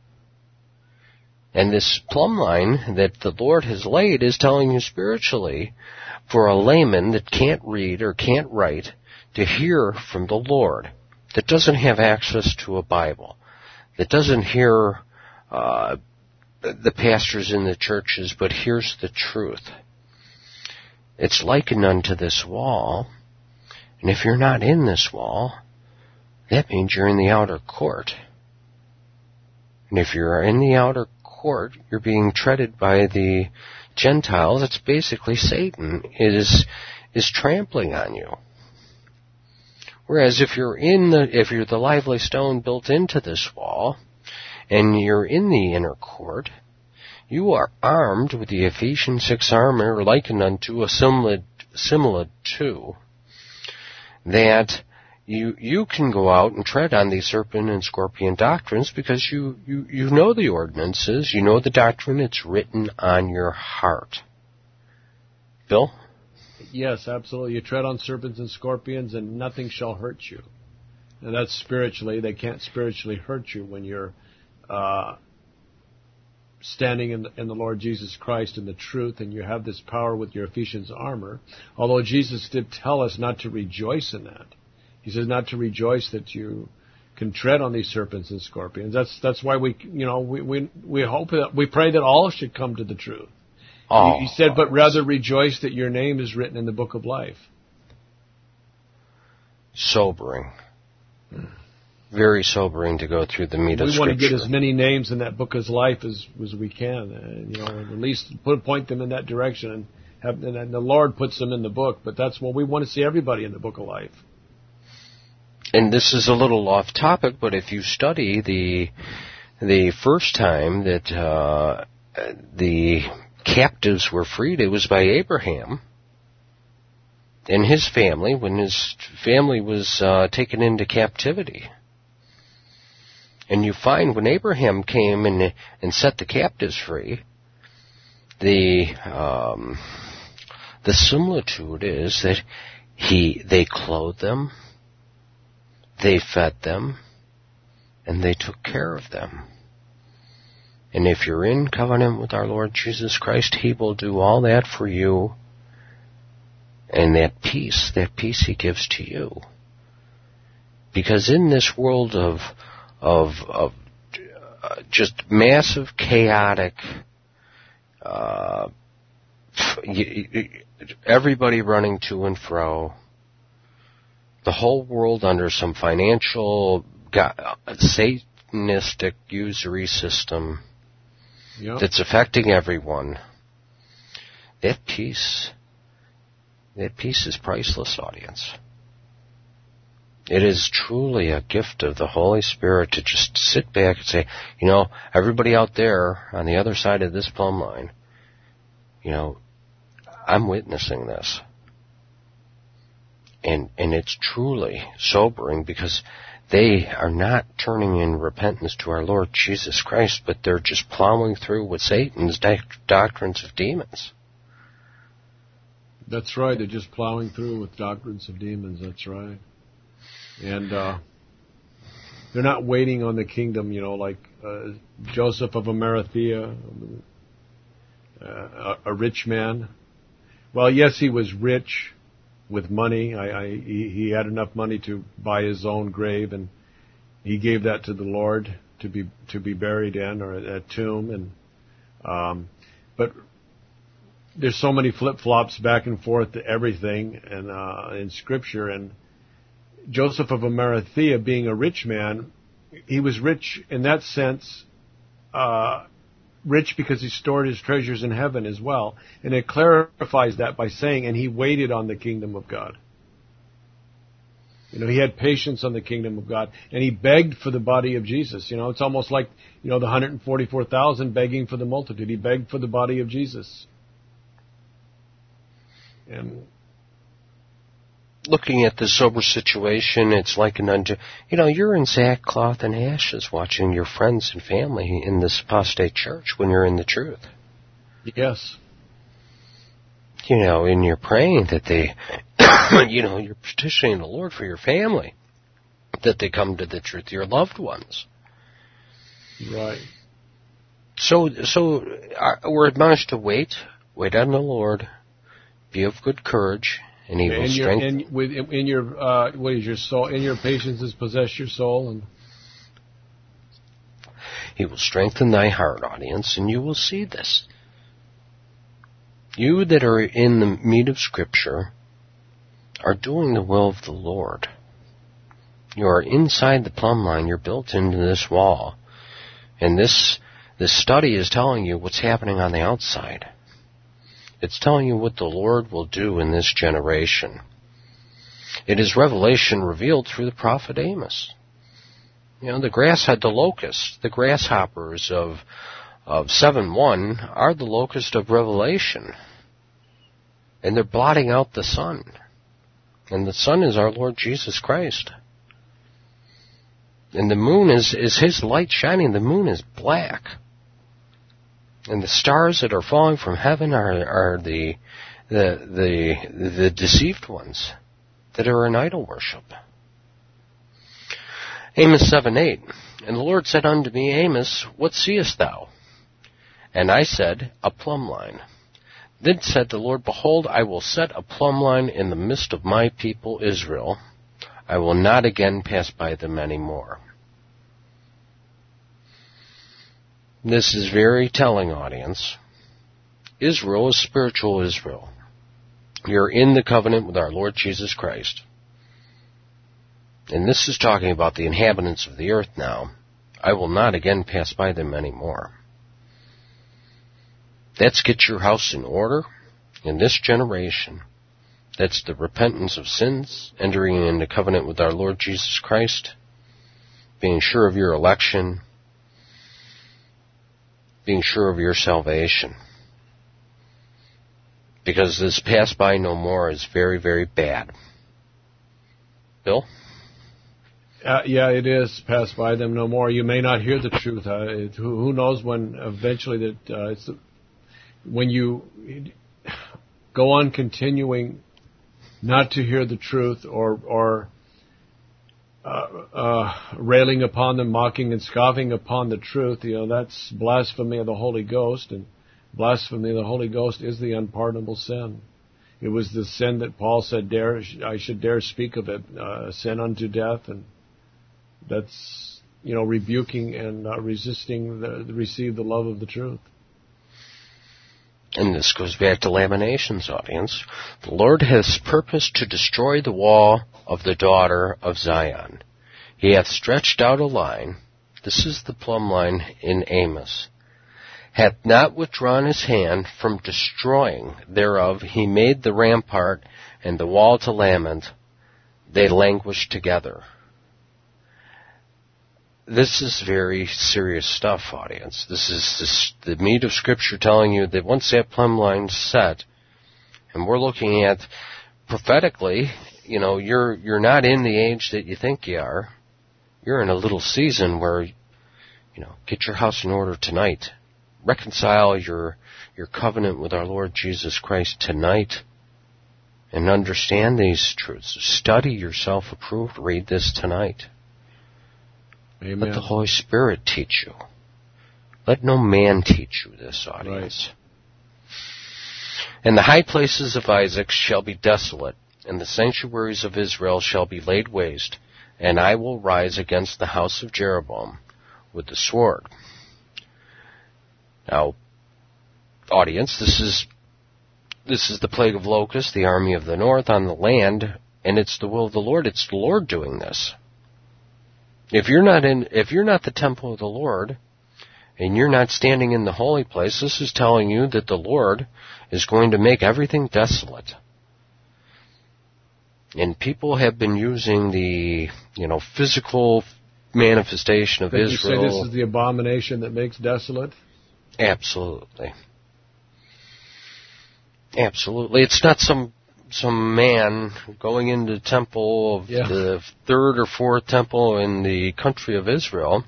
And this plumb line that the Lord has laid is telling you spiritually, for a layman that can't read or can't write, to hear from the Lord, that doesn't have access to a Bible, that doesn't hear the pastors in the churches, but hears the truth. It's likened unto this wall, and if you're not in this wall, that means you're in the outer court. And if you're in the outer court, you're being treaded by the Gentiles. It's basically Satan is trampling on you. Whereas if you're the lively stone built into this wall, and you're in the inner court, you are armed with the Ephesians 6 armor, likened unto a similar to, that you can go out and tread on these serpent and scorpion doctrines because you know the ordinances, you know the doctrine, it's written on your heart. Bill? Yes, absolutely. You tread on serpents and scorpions, and nothing shall hurt you. And that's spiritually. They can't spiritually hurt you when you're standing in the Lord Jesus Christ in the truth, and you have this power with your Ephesians armor. Although Jesus did tell us not to rejoice in that. He says not to rejoice that you can tread on these serpents and scorpions. That's why we hope that we pray that all should come to the truth. He said, but rather rejoice that your name is written in the book of life. Sobering. Very sobering to go through the meat of Scripture. We want to get as many names in that book of life as we can. And at least point them in that direction. And the Lord puts them in the book. But that's what we want to see, everybody in the book of life. And this is a little off topic, but if you study the first time that the captives were freed, it was by Abraham and his family when his family was taken into captivity. And you find when Abraham came and set the captives free, the similitude is that they clothed them, they fed them, and they took care of them. And if you're in covenant with our Lord Jesus Christ, He will do all that for you. And that peace He gives to you. Because in this world of just massive, chaotic, everybody running to and fro, the whole world under some financial, Satanistic usury system, yep, that's affecting everyone. That peace is priceless, audience. It is truly a gift of the Holy Spirit to just sit back and say, everybody out there on the other side of this plumb line, I'm witnessing this. And it's truly sobering because they are not turning in repentance to our Lord Jesus Christ, but they're just plowing through with Satan's doctrines of demons. That's right. They're just plowing through with doctrines of demons. That's right. And They're not waiting on the kingdom, like Joseph of Arimathea, a rich man. Well, yes, he was rich with money. He had enough money to buy his own grave, and he gave that to the Lord to be buried in, or a tomb. And but there's so many flip-flops back and forth to everything, and in Scripture. And Joseph of Arimathea, being a rich man, he was rich in that sense. Rich because he stored his treasures in heaven as well. And it clarifies that by saying, and he waited on the kingdom of God. He had patience on the kingdom of God, and he begged for the body of Jesus. It's almost like, the 144,000 begging for the multitude. He begged for the body of Jesus. And looking at the sober situation, it's like you're in sackcloth and ashes watching your friends and family in this apostate church when you're in the truth. Yes. And you're praying that they, you're petitioning the Lord for your family, that they come to the truth, your loved ones. Right. So we're admonished to wait on the Lord, be of good courage, and He will strengthen. In your what is your soul? In your patience is possess your soul, and He will strengthen thy heart, audience, and you will see this. You that are in the meat of Scripture are doing the will of the Lord. You are inside the plumb line. You're built into this wall, and this study is telling you what's happening on the outside. It's telling you what the Lord will do in this generation. It is revelation revealed through the prophet Amos. The grass had the locusts. The grasshoppers of 7:1 are the locust of Revelation. And they're blotting out the sun. And the sun is our Lord Jesus Christ. And the moon is His light shining. The moon is black. And the stars that are falling from heaven are the deceived ones that are in idol worship. Amos 7:8. And the Lord said unto me, Amos, what seest thou? And I said, a plumb line. Then said the Lord, behold, I will set a plumb line in the midst of my people Israel. I will not again pass by them any more. This is very telling, audience. Israel is spiritual Israel. You're in the covenant with our Lord Jesus Christ. And this is talking about the inhabitants of the earth now. I will not again pass by them anymore. That's get your house in order in this generation. That's the repentance of sins, entering into covenant with our Lord Jesus Christ, being sure of your election, being sure of your salvation. Because this pass by no more is very, very bad. Bill? Yeah, it is. Pass by them no more. You may not hear the truth. Who knows when eventually when you go on continuing not to hear the truth or railing upon them, mocking and scoffing upon the truth, that's blasphemy of the Holy Ghost, and blasphemy of the Holy Ghost is the unpardonable sin. It was the sin that Paul said, I should dare speak of it, sin unto death, and that's, rebuking and resisting receive the love of the truth. And this goes back to Lamentations, audience. The Lord has purposed to destroy the wall of the daughter of Zion. He hath stretched out a line. This is the plumb line in Amos. Hath not withdrawn his hand from destroying thereof. He made the rampart and the wall to lament. They languish together. This is very serious stuff, audience. This is the meat of Scripture telling you that once that plumb line's set, and we're looking at prophetically, you're not in the age that you think you are. You're in a little season where, get your house in order tonight. Reconcile your covenant with our Lord Jesus Christ tonight, and understand these truths. Study yourself approved. Read this tonight. Amen. Let the Holy Spirit teach you. Let no man teach you this, audience. Right. And the high places of Isaac shall be desolate, and the sanctuaries of Israel shall be laid waste, and I will rise against the house of Jeroboam with the sword. Now, audience, this is the plague of locusts, the army of the north on the land, and it's the will of the Lord. It's the Lord doing this. If you're not the temple of the Lord, and you're not standing in the holy place, this is telling you that the Lord is going to make everything desolate. And people have been using the, physical manifestation of Israel. You say this is the abomination that makes desolate? Absolutely. Absolutely. It's not some man going into the temple of the third or fourth temple in the country of Israel.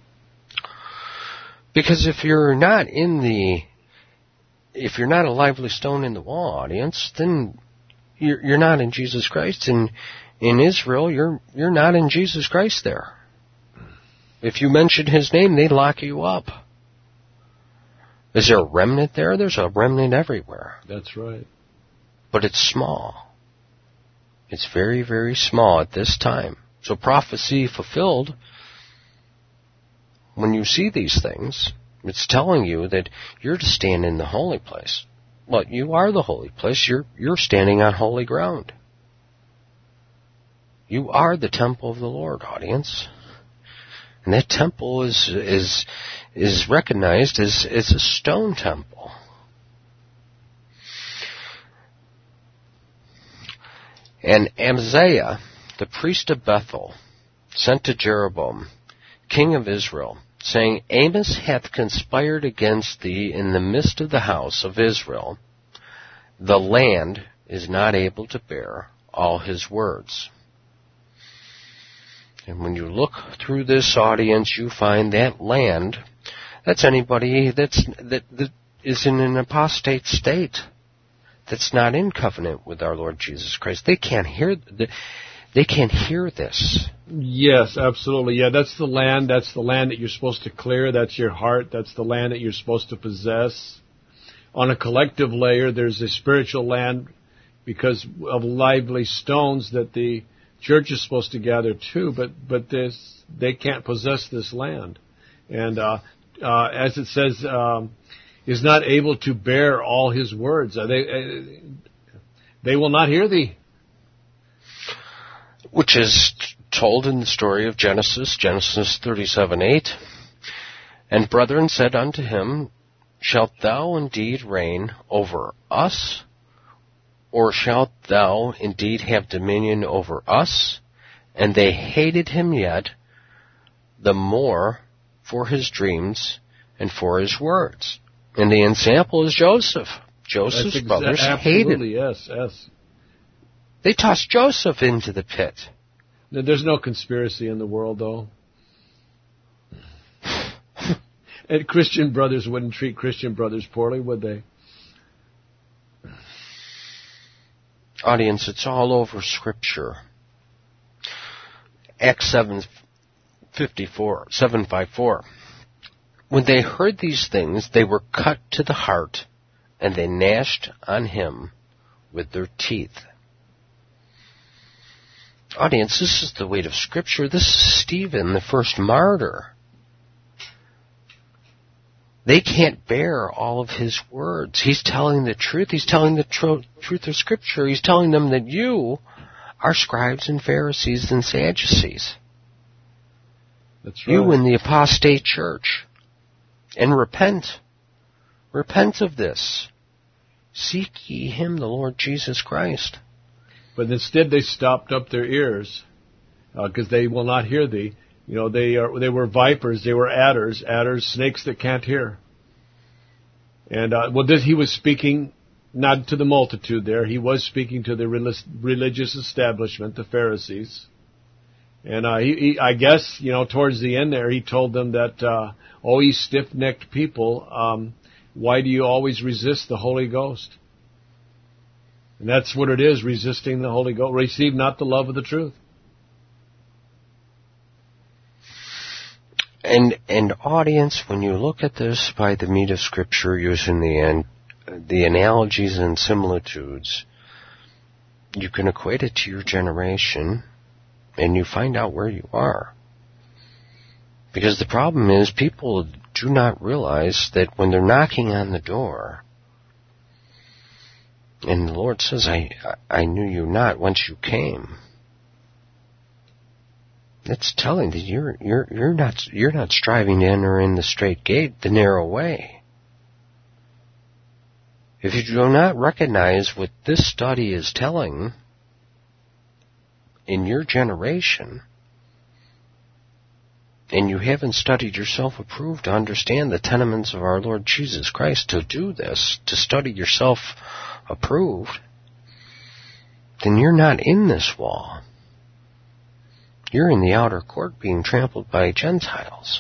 Because if you're not a lively stone in the wall, audience, then you're not in Jesus Christ. And in Israel, you're not in Jesus Christ there. If you mention His name, they lock you up. Is there a remnant there? There's a remnant everywhere. That's right. But it's small. It's very, very small at this time. So prophecy fulfilled, when you see these things, it's telling you that you're to stand in the holy place. Well, you are the holy place. You're standing on holy ground. You are the temple of the Lord, audience. And that temple is recognized as a stone temple. And Amaziah, the priest of Bethel, sent to Jeroboam, king of Israel, saying, Amos hath conspired against thee in the midst of the house of Israel. The land is not able to bear all his words. And when you look through this audience, you find that land, that's anybody that is in an apostate state, that's not in covenant with our Lord Jesus Christ. They can't hear this. Yes, absolutely. Yeah, that's the land. That's the land that you're supposed to clear. That's your heart. That's the land that you're supposed to possess. On a collective layer, there's a spiritual land because of lively stones that the church is supposed to gather too, but they can't possess this land. And as it says, is not able to bear all his words. They will not hear thee. Which is told in the story of Genesis 37:8. And brethren said unto him, Shalt thou indeed reign over us? Or shalt thou indeed have dominion over us? And they hated him yet the more for his dreams and for his words. And the example is Joseph. Joseph's brothers hated him. Yes. They tossed Joseph into the pit. There's no conspiracy in the world, though. And Christian brothers wouldn't treat Christian brothers poorly, would they? Audience, it's all over Scripture. Acts 7:54. When they heard these things, they were cut to the heart, and they gnashed on him with their teeth. Audience, this is the weight of Scripture. This is Stephen, the first martyr. They can't bear all of his words. He's telling the truth. He's telling the truth of Scripture. He's telling them that you are scribes and Pharisees and Sadducees. That's right. You in the apostate church. And repent. Repent of this. Seek ye him, the Lord Jesus Christ. But instead they stopped up their ears, because they will not hear thee. They were vipers, they were adders, snakes that can't hear. And he was speaking not to the multitude there. He was speaking to the religious establishment, the Pharisees. And I guess towards the end there, he told them that, ye stiff-necked people, why do you always resist the Holy Ghost? And that's what it is, resisting the Holy Ghost. Receive not the love of the truth. And audience, when you look at this by the meat of Scripture, using the analogies and similitudes, you can equate it to your generation, and you find out where you are. Because the problem is, people do not realize that when they're knocking on the door, and the Lord says, I knew you not whence you came. It's telling that you're not striving to enter in the straight gate, the narrow way. If you do not recognize what this study is telling in your generation, and you haven't studied yourself approved to understand the tenements of our Lord Jesus Christ to do this, to study yourself approved, then you're not in this wall. You're in the outer court being trampled by Gentiles.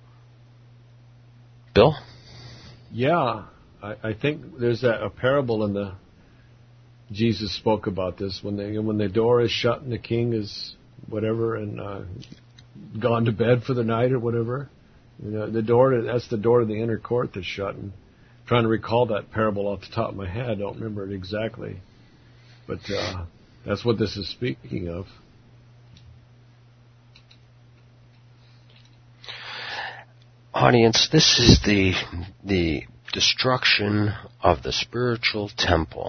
Bill? Yeah, I think there's a parable in the Jesus spoke about this when the door is shut and the king is whatever and gone to bed for the night or whatever. The door, that's the door to the inner court that's shut. And I'm trying to recall that parable off the top of my head. I don't remember it exactly, but that's what this is speaking of. Audience, this is the destruction of the spiritual temple.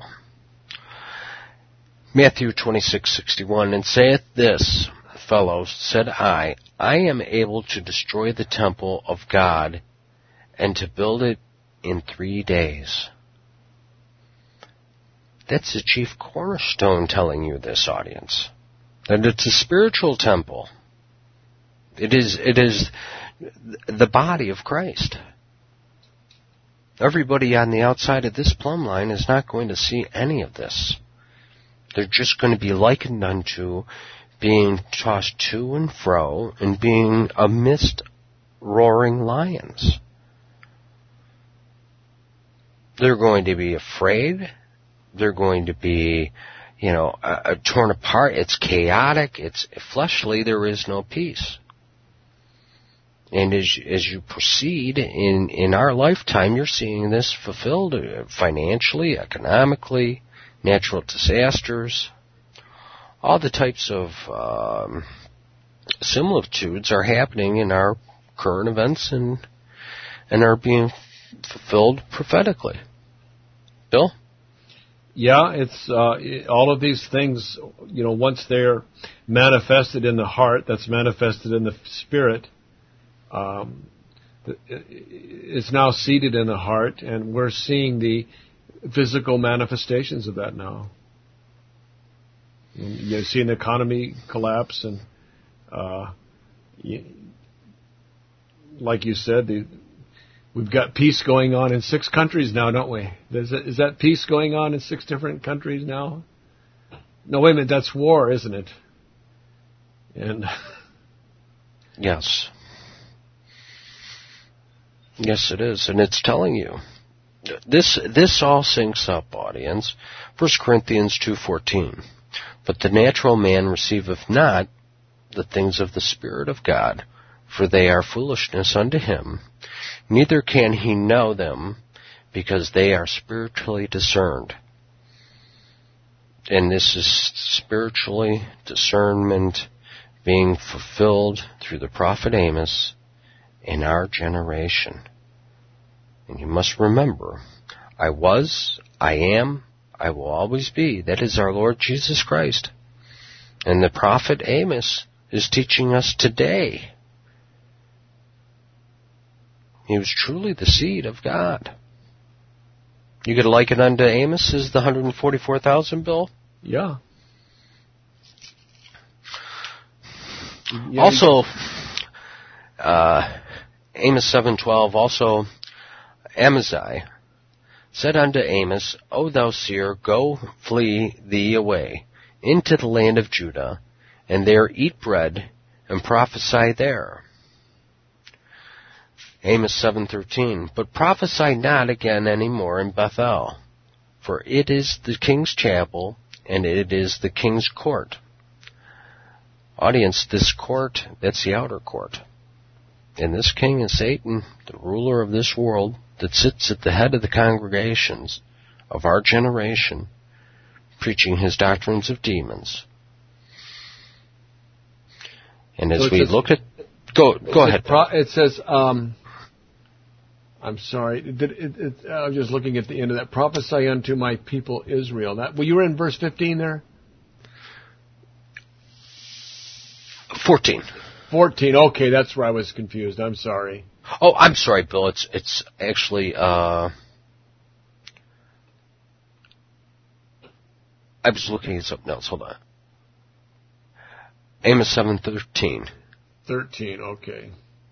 Matthew 26:61, and saith this, fellows, said I am able to destroy the temple of God and to build it in 3 days. That's the chief cornerstone telling you this, audience. That it's a spiritual temple. It is the body of Christ. Everybody on the outside of this plumb line is not going to see any of this. They're just going to be likened unto being tossed to and fro and being amidst roaring lions. They're going to be afraid. They're going to be, torn apart. It's chaotic. It's fleshly. There is no peace. And as you proceed in our lifetime, you're seeing this fulfilled financially, economically, natural disasters. All the types of similitudes are happening in our current events and are being fulfilled prophetically. Bill? Yeah, it's all of these things, once they're manifested in the heart, that's manifested in the spirit, it's now seated in the heart, and we're seeing the physical manifestations of that now. You're seeing the economy collapse, and like you said, we've got peace going on in 6 countries now, don't we? Is that peace going on in 6 different countries now? No, wait a minute, that's war, isn't it? And yes. Yes, it is, and it's telling you. This all syncs up, audience. 1 Corinthians 2:14. But the natural man receiveth not the things of the Spirit of God, for they are foolishness unto him. Neither can he know them, because they are spiritually discerned. And this is spiritually discernment being fulfilled through the prophet Amos in our generation. And you must remember, I was, I am, I will always be. That is our Lord Jesus Christ. And the prophet Amos is teaching us today. He was truly the seed of God. You could liken unto Amos as the 144,000, Bill? Yeah. Also, Amos 7:12, also Amaziah said unto Amos, O thou seer, go, flee thee away into the land of Judah, and there eat bread, and prophesy there. Amos 7:13, but prophesy not again any more in Bethel, for it is the king's chapel, and it is the king's court. Audience, this court, that's the outer court. And this king is Satan, the ruler of this world, that sits at the head of the congregations of our generation, preaching his doctrines of demons. And as we look at... Go ahead. It says, I'm sorry, I was just looking at the end of that. Prophesy unto my people Israel. Well, you were in verse 15 there? 14. 14, okay, that's where I was confused. I'm sorry. Oh, I'm sorry, Bill. It's actually... I was looking at something else. Hold on. Amos 7:13. 13, okay.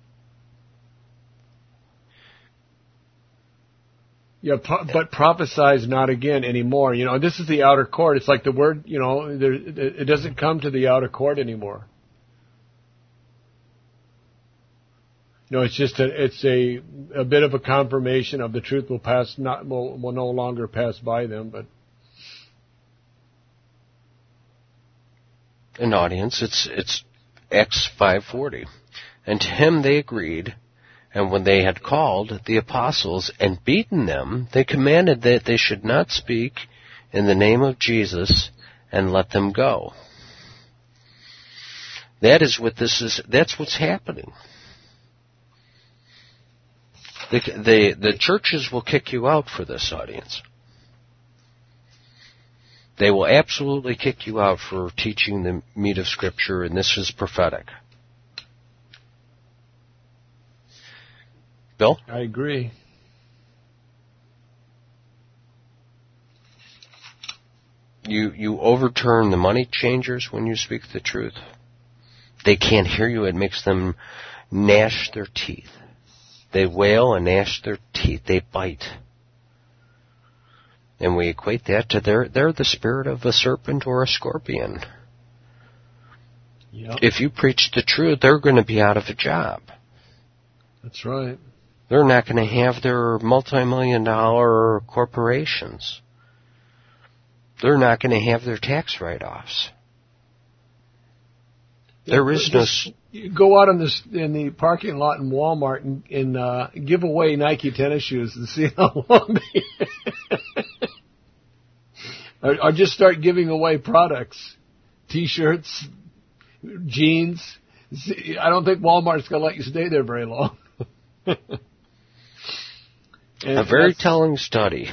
Yeah, but prophesies not again anymore. You know, this is the outer court. It's like the word, you know, it doesn't come to the outer court anymore. You know, it's just a bit of a confirmation of the truth will no longer pass by them, but. An audience, it's Acts 5:40. And to him they agreed, and when they had called the apostles and beaten them, they commanded that they should not speak in the name of Jesus, and let them go. That's what's happening. The churches will kick you out for this, audience. They will absolutely kick you out for teaching the meat of Scripture, and this is prophetic. Bill? I agree. You overturn the money changers when you speak the truth. They can't hear you. It makes them gnash their teeth. They wail and gnash their teeth. They bite. And we equate that to they're the spirit of a serpent or a scorpion. Yep. If you preach the truth, they're going to be out of a job. That's right. They're not going to have their multi-million-dollar corporations. They're not going to have their tax write-offs. There is no... You go out in the parking lot in Walmart and give away Nike tennis shoes and see how long they... or just start giving away products. T-shirts, jeans. I don't think Walmart's going to let you stay there very long. A very telling study.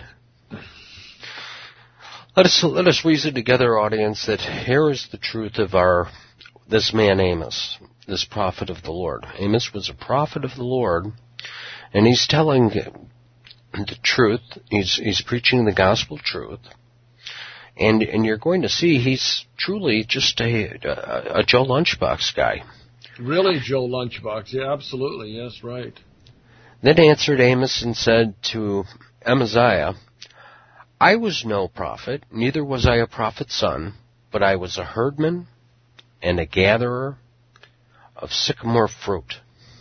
Let us reason together, audience, that here is the truth of this man Amos, this prophet of the Lord. Amos was a prophet of the Lord, and he's telling the truth. He's preaching the gospel truth, and you're going to see he's truly just a Joe Lunchbox guy. Really, Joe Lunchbox? Yeah, absolutely. Yes, right. Then answered Amos and said to Amaziah, I was no prophet, neither was I a prophet's son, but I was a herdman and a gatherer of sycamore fruit.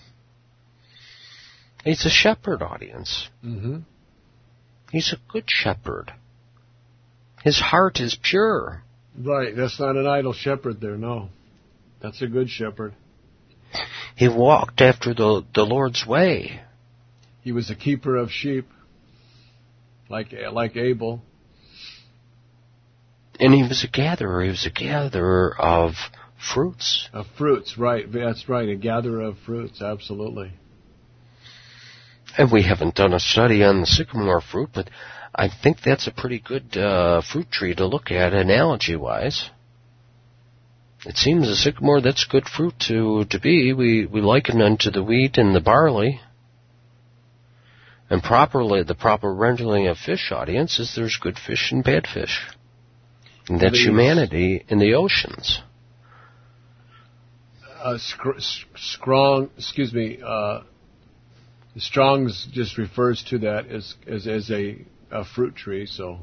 He's a shepherd, audience. Mm-hmm. He's a good shepherd. His heart is pure. Right, that's not an idle shepherd there, no. That's a good shepherd. He walked after the Lord's way. He was a keeper of sheep, like Abel. And he was a gatherer. He was a gatherer of fruits. Of fruits, right. That's right, a gatherer of fruits, absolutely. And we haven't done a study on the sycamore fruit, but I think that's a pretty good fruit tree to look at analogy-wise. It seems a sycamore, that's good fruit to be. We liken unto the wheat and the barley. And the proper rendering of fish, audience, is there's good fish and bad fish. And that's humanity in the oceans. Strong's just refers to that as a fruit tree, so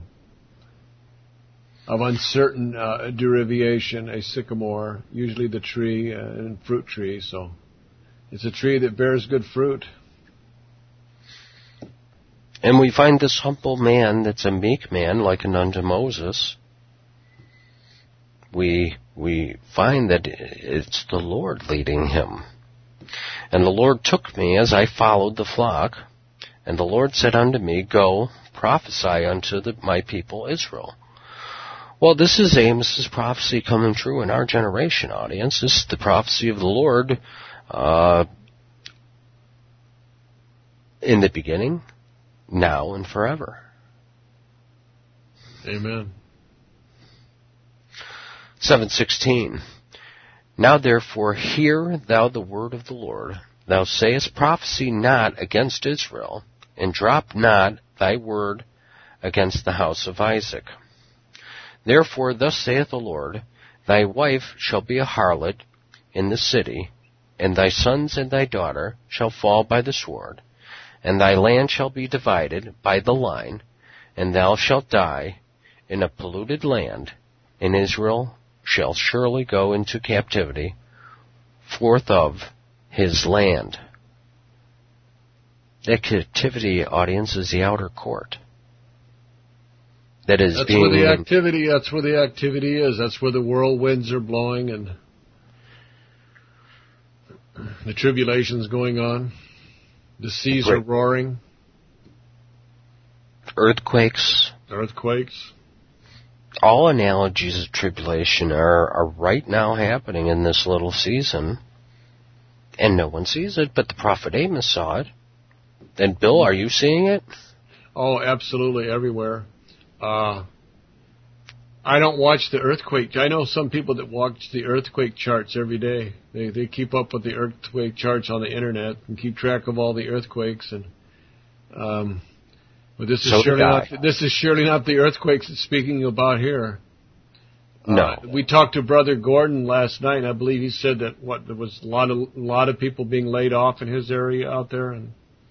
of uncertain derivation, a sycamore, usually the tree and fruit tree, so it's a tree that bears good fruit. And we find this humble man that's a meek man, likened unto Moses. We find that it's the Lord leading him. And the Lord took me as I followed the flock, and the Lord said unto me, Go, prophesy unto my people Israel. Well, this is Amos's prophecy coming true in our generation, audience. This is the prophecy of the Lord in the beginning, now, and forever. Amen. 7:16. Now therefore hear thou the word of the Lord. Thou sayest, Prophesy not against Israel, and drop not thy word against the house of Isaac. Therefore thus saith the Lord, Thy wife shall be a harlot in the city, and thy sons and thy daughter shall fall by the sword, and thy land shall be divided by the line, and thou shalt die in a polluted land, and Israel shall surely go into captivity forth of his land. That captivity, audience, is the outer court. That is that's being where the activity. That's where the activity is. That's where the whirlwinds are blowing and the tribulation's going on. The seas are roaring. Earthquakes. All analogies of tribulation are right now happening in this little season, and no one sees it, but the prophet Amos saw it. And Bill, are you seeing it? Oh, absolutely, everywhere. I don't watch the earthquake. I know some people that watch the earthquake charts every day. They keep up with the earthquake charts on the internet and keep track of all the earthquakes. And but this is surely not the earthquakes it's speaking about here. No. We talked to Brother Gordon last night, and I believe he said that there was a lot of people being laid off in his area out there, and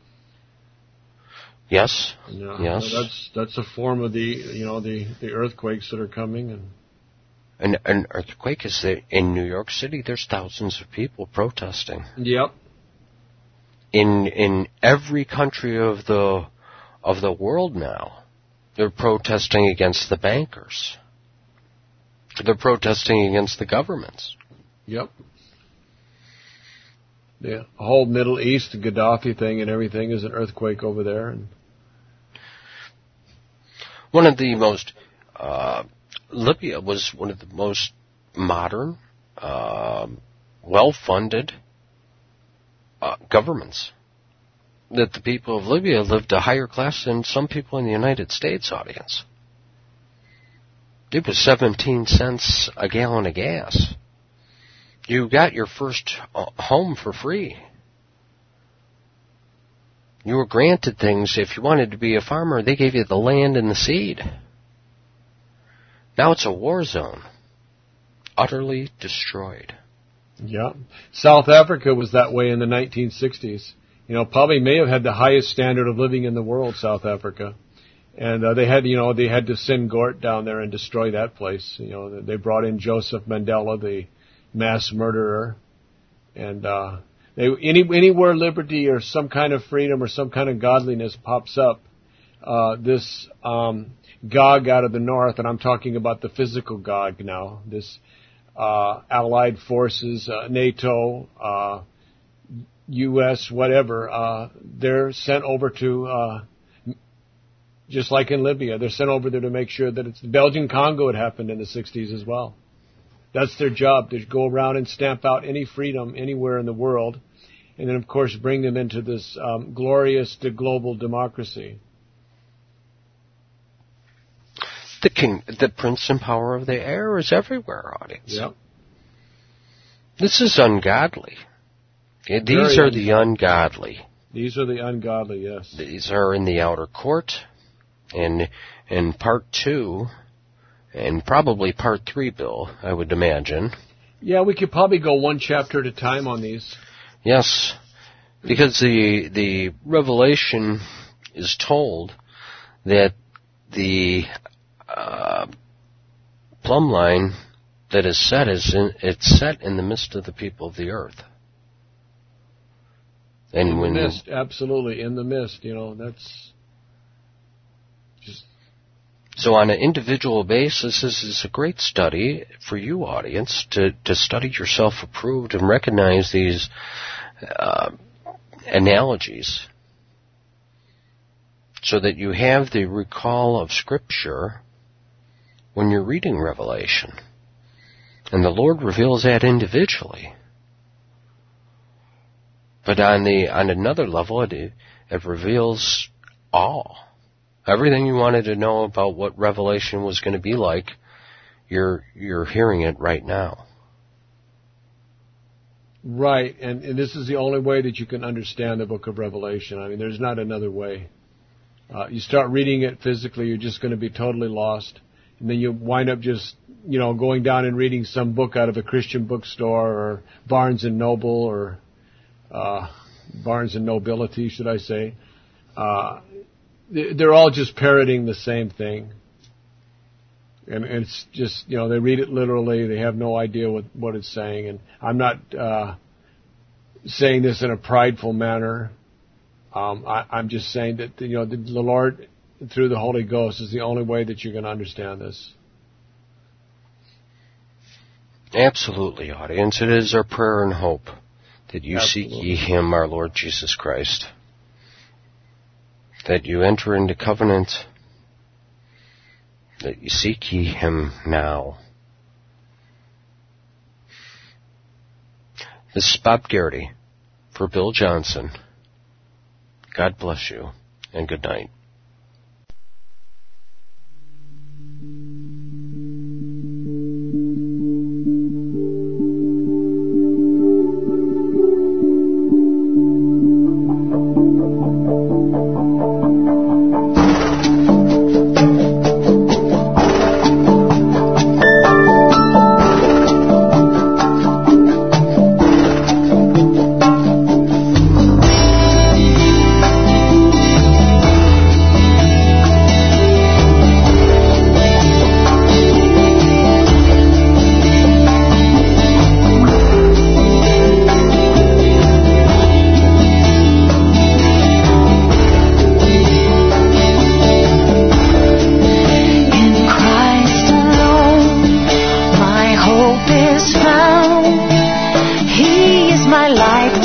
yes, yes, that's a form of the earthquakes that are coming. And an earthquake is in New York City. There's thousands of people protesting. Yep. In every country of the world now, they're protesting against the bankers. They're protesting against the governments. Yep. The whole Middle East, the Gaddafi thing and everything is an earthquake over there. And one of the most, Libya was one of the most modern, well-funded governments. That the people of Libya lived a higher class than some people in the United States, audience. It was 17 cents a gallon of gas. You got your first home for free. You were granted things. If you wanted to be a farmer, they gave you the land and the seed. Now it's a war zone. Utterly destroyed. Yeah. South Africa was that way in the 1960s. Probably may have had the highest standard of living in the world, South Africa. And they had to send Gort down there and destroy that place. They brought in Joseph Mandela, the mass murderer. And anywhere liberty or some kind of freedom or some kind of godliness pops up, this Gog out of the north, and I'm talking about the physical Gog now, this Allied forces, NATO, U.S., whatever, they're sent over to, just like in Libya, they're sent over there to make sure that it's the Belgian Congo had happened in the 60s as well. That's their job, to go around and stamp out any freedom anywhere in the world, and then, of course, bring them into this glorious global democracy. The prince and power of the air is everywhere, audience. Yep. This is ungodly. These are the ungodly. These are the ungodly, yes. These are in the outer court. And in part 2, and probably part 3, Bill, I would imagine. Yeah, we could probably go one chapter at a time on these. Yes, because the Revelation is told that the plumb line that is set it's set in the midst of the people of the earth. And in the mist, absolutely, in the mist, that's just... So on an individual basis, this is a great study for you, audience, to study yourself approved and recognize these analogies, so that you have the recall of Scripture when you're reading Revelation. And the Lord reveals that individually. But on another level, it reveals all. Everything you wanted to know about what Revelation was going to be like, you're hearing it right now. Right, and this is the only way that you can understand the book of Revelation. I mean, there's not another way. You start reading it physically, you're just going to be totally lost. And then you wind up just, going down and reading some book out of a Christian bookstore or Barnes & Noble or Barnes & Nobility, should I say. They're all just parroting the same thing. And it's just, they read it literally. They have no idea what it's saying. And I'm not saying this in a prideful manner. I'm just saying that, the Lord, through the Holy Ghost, is the only way that you're going to understand this. Absolutely, audience. It is our prayer and hope that you seek ye Him, our Lord Jesus Christ, that you enter into covenant, that you seek ye Him now. This is Bob Garrity for Bill Johnson. God bless you, and good night. My life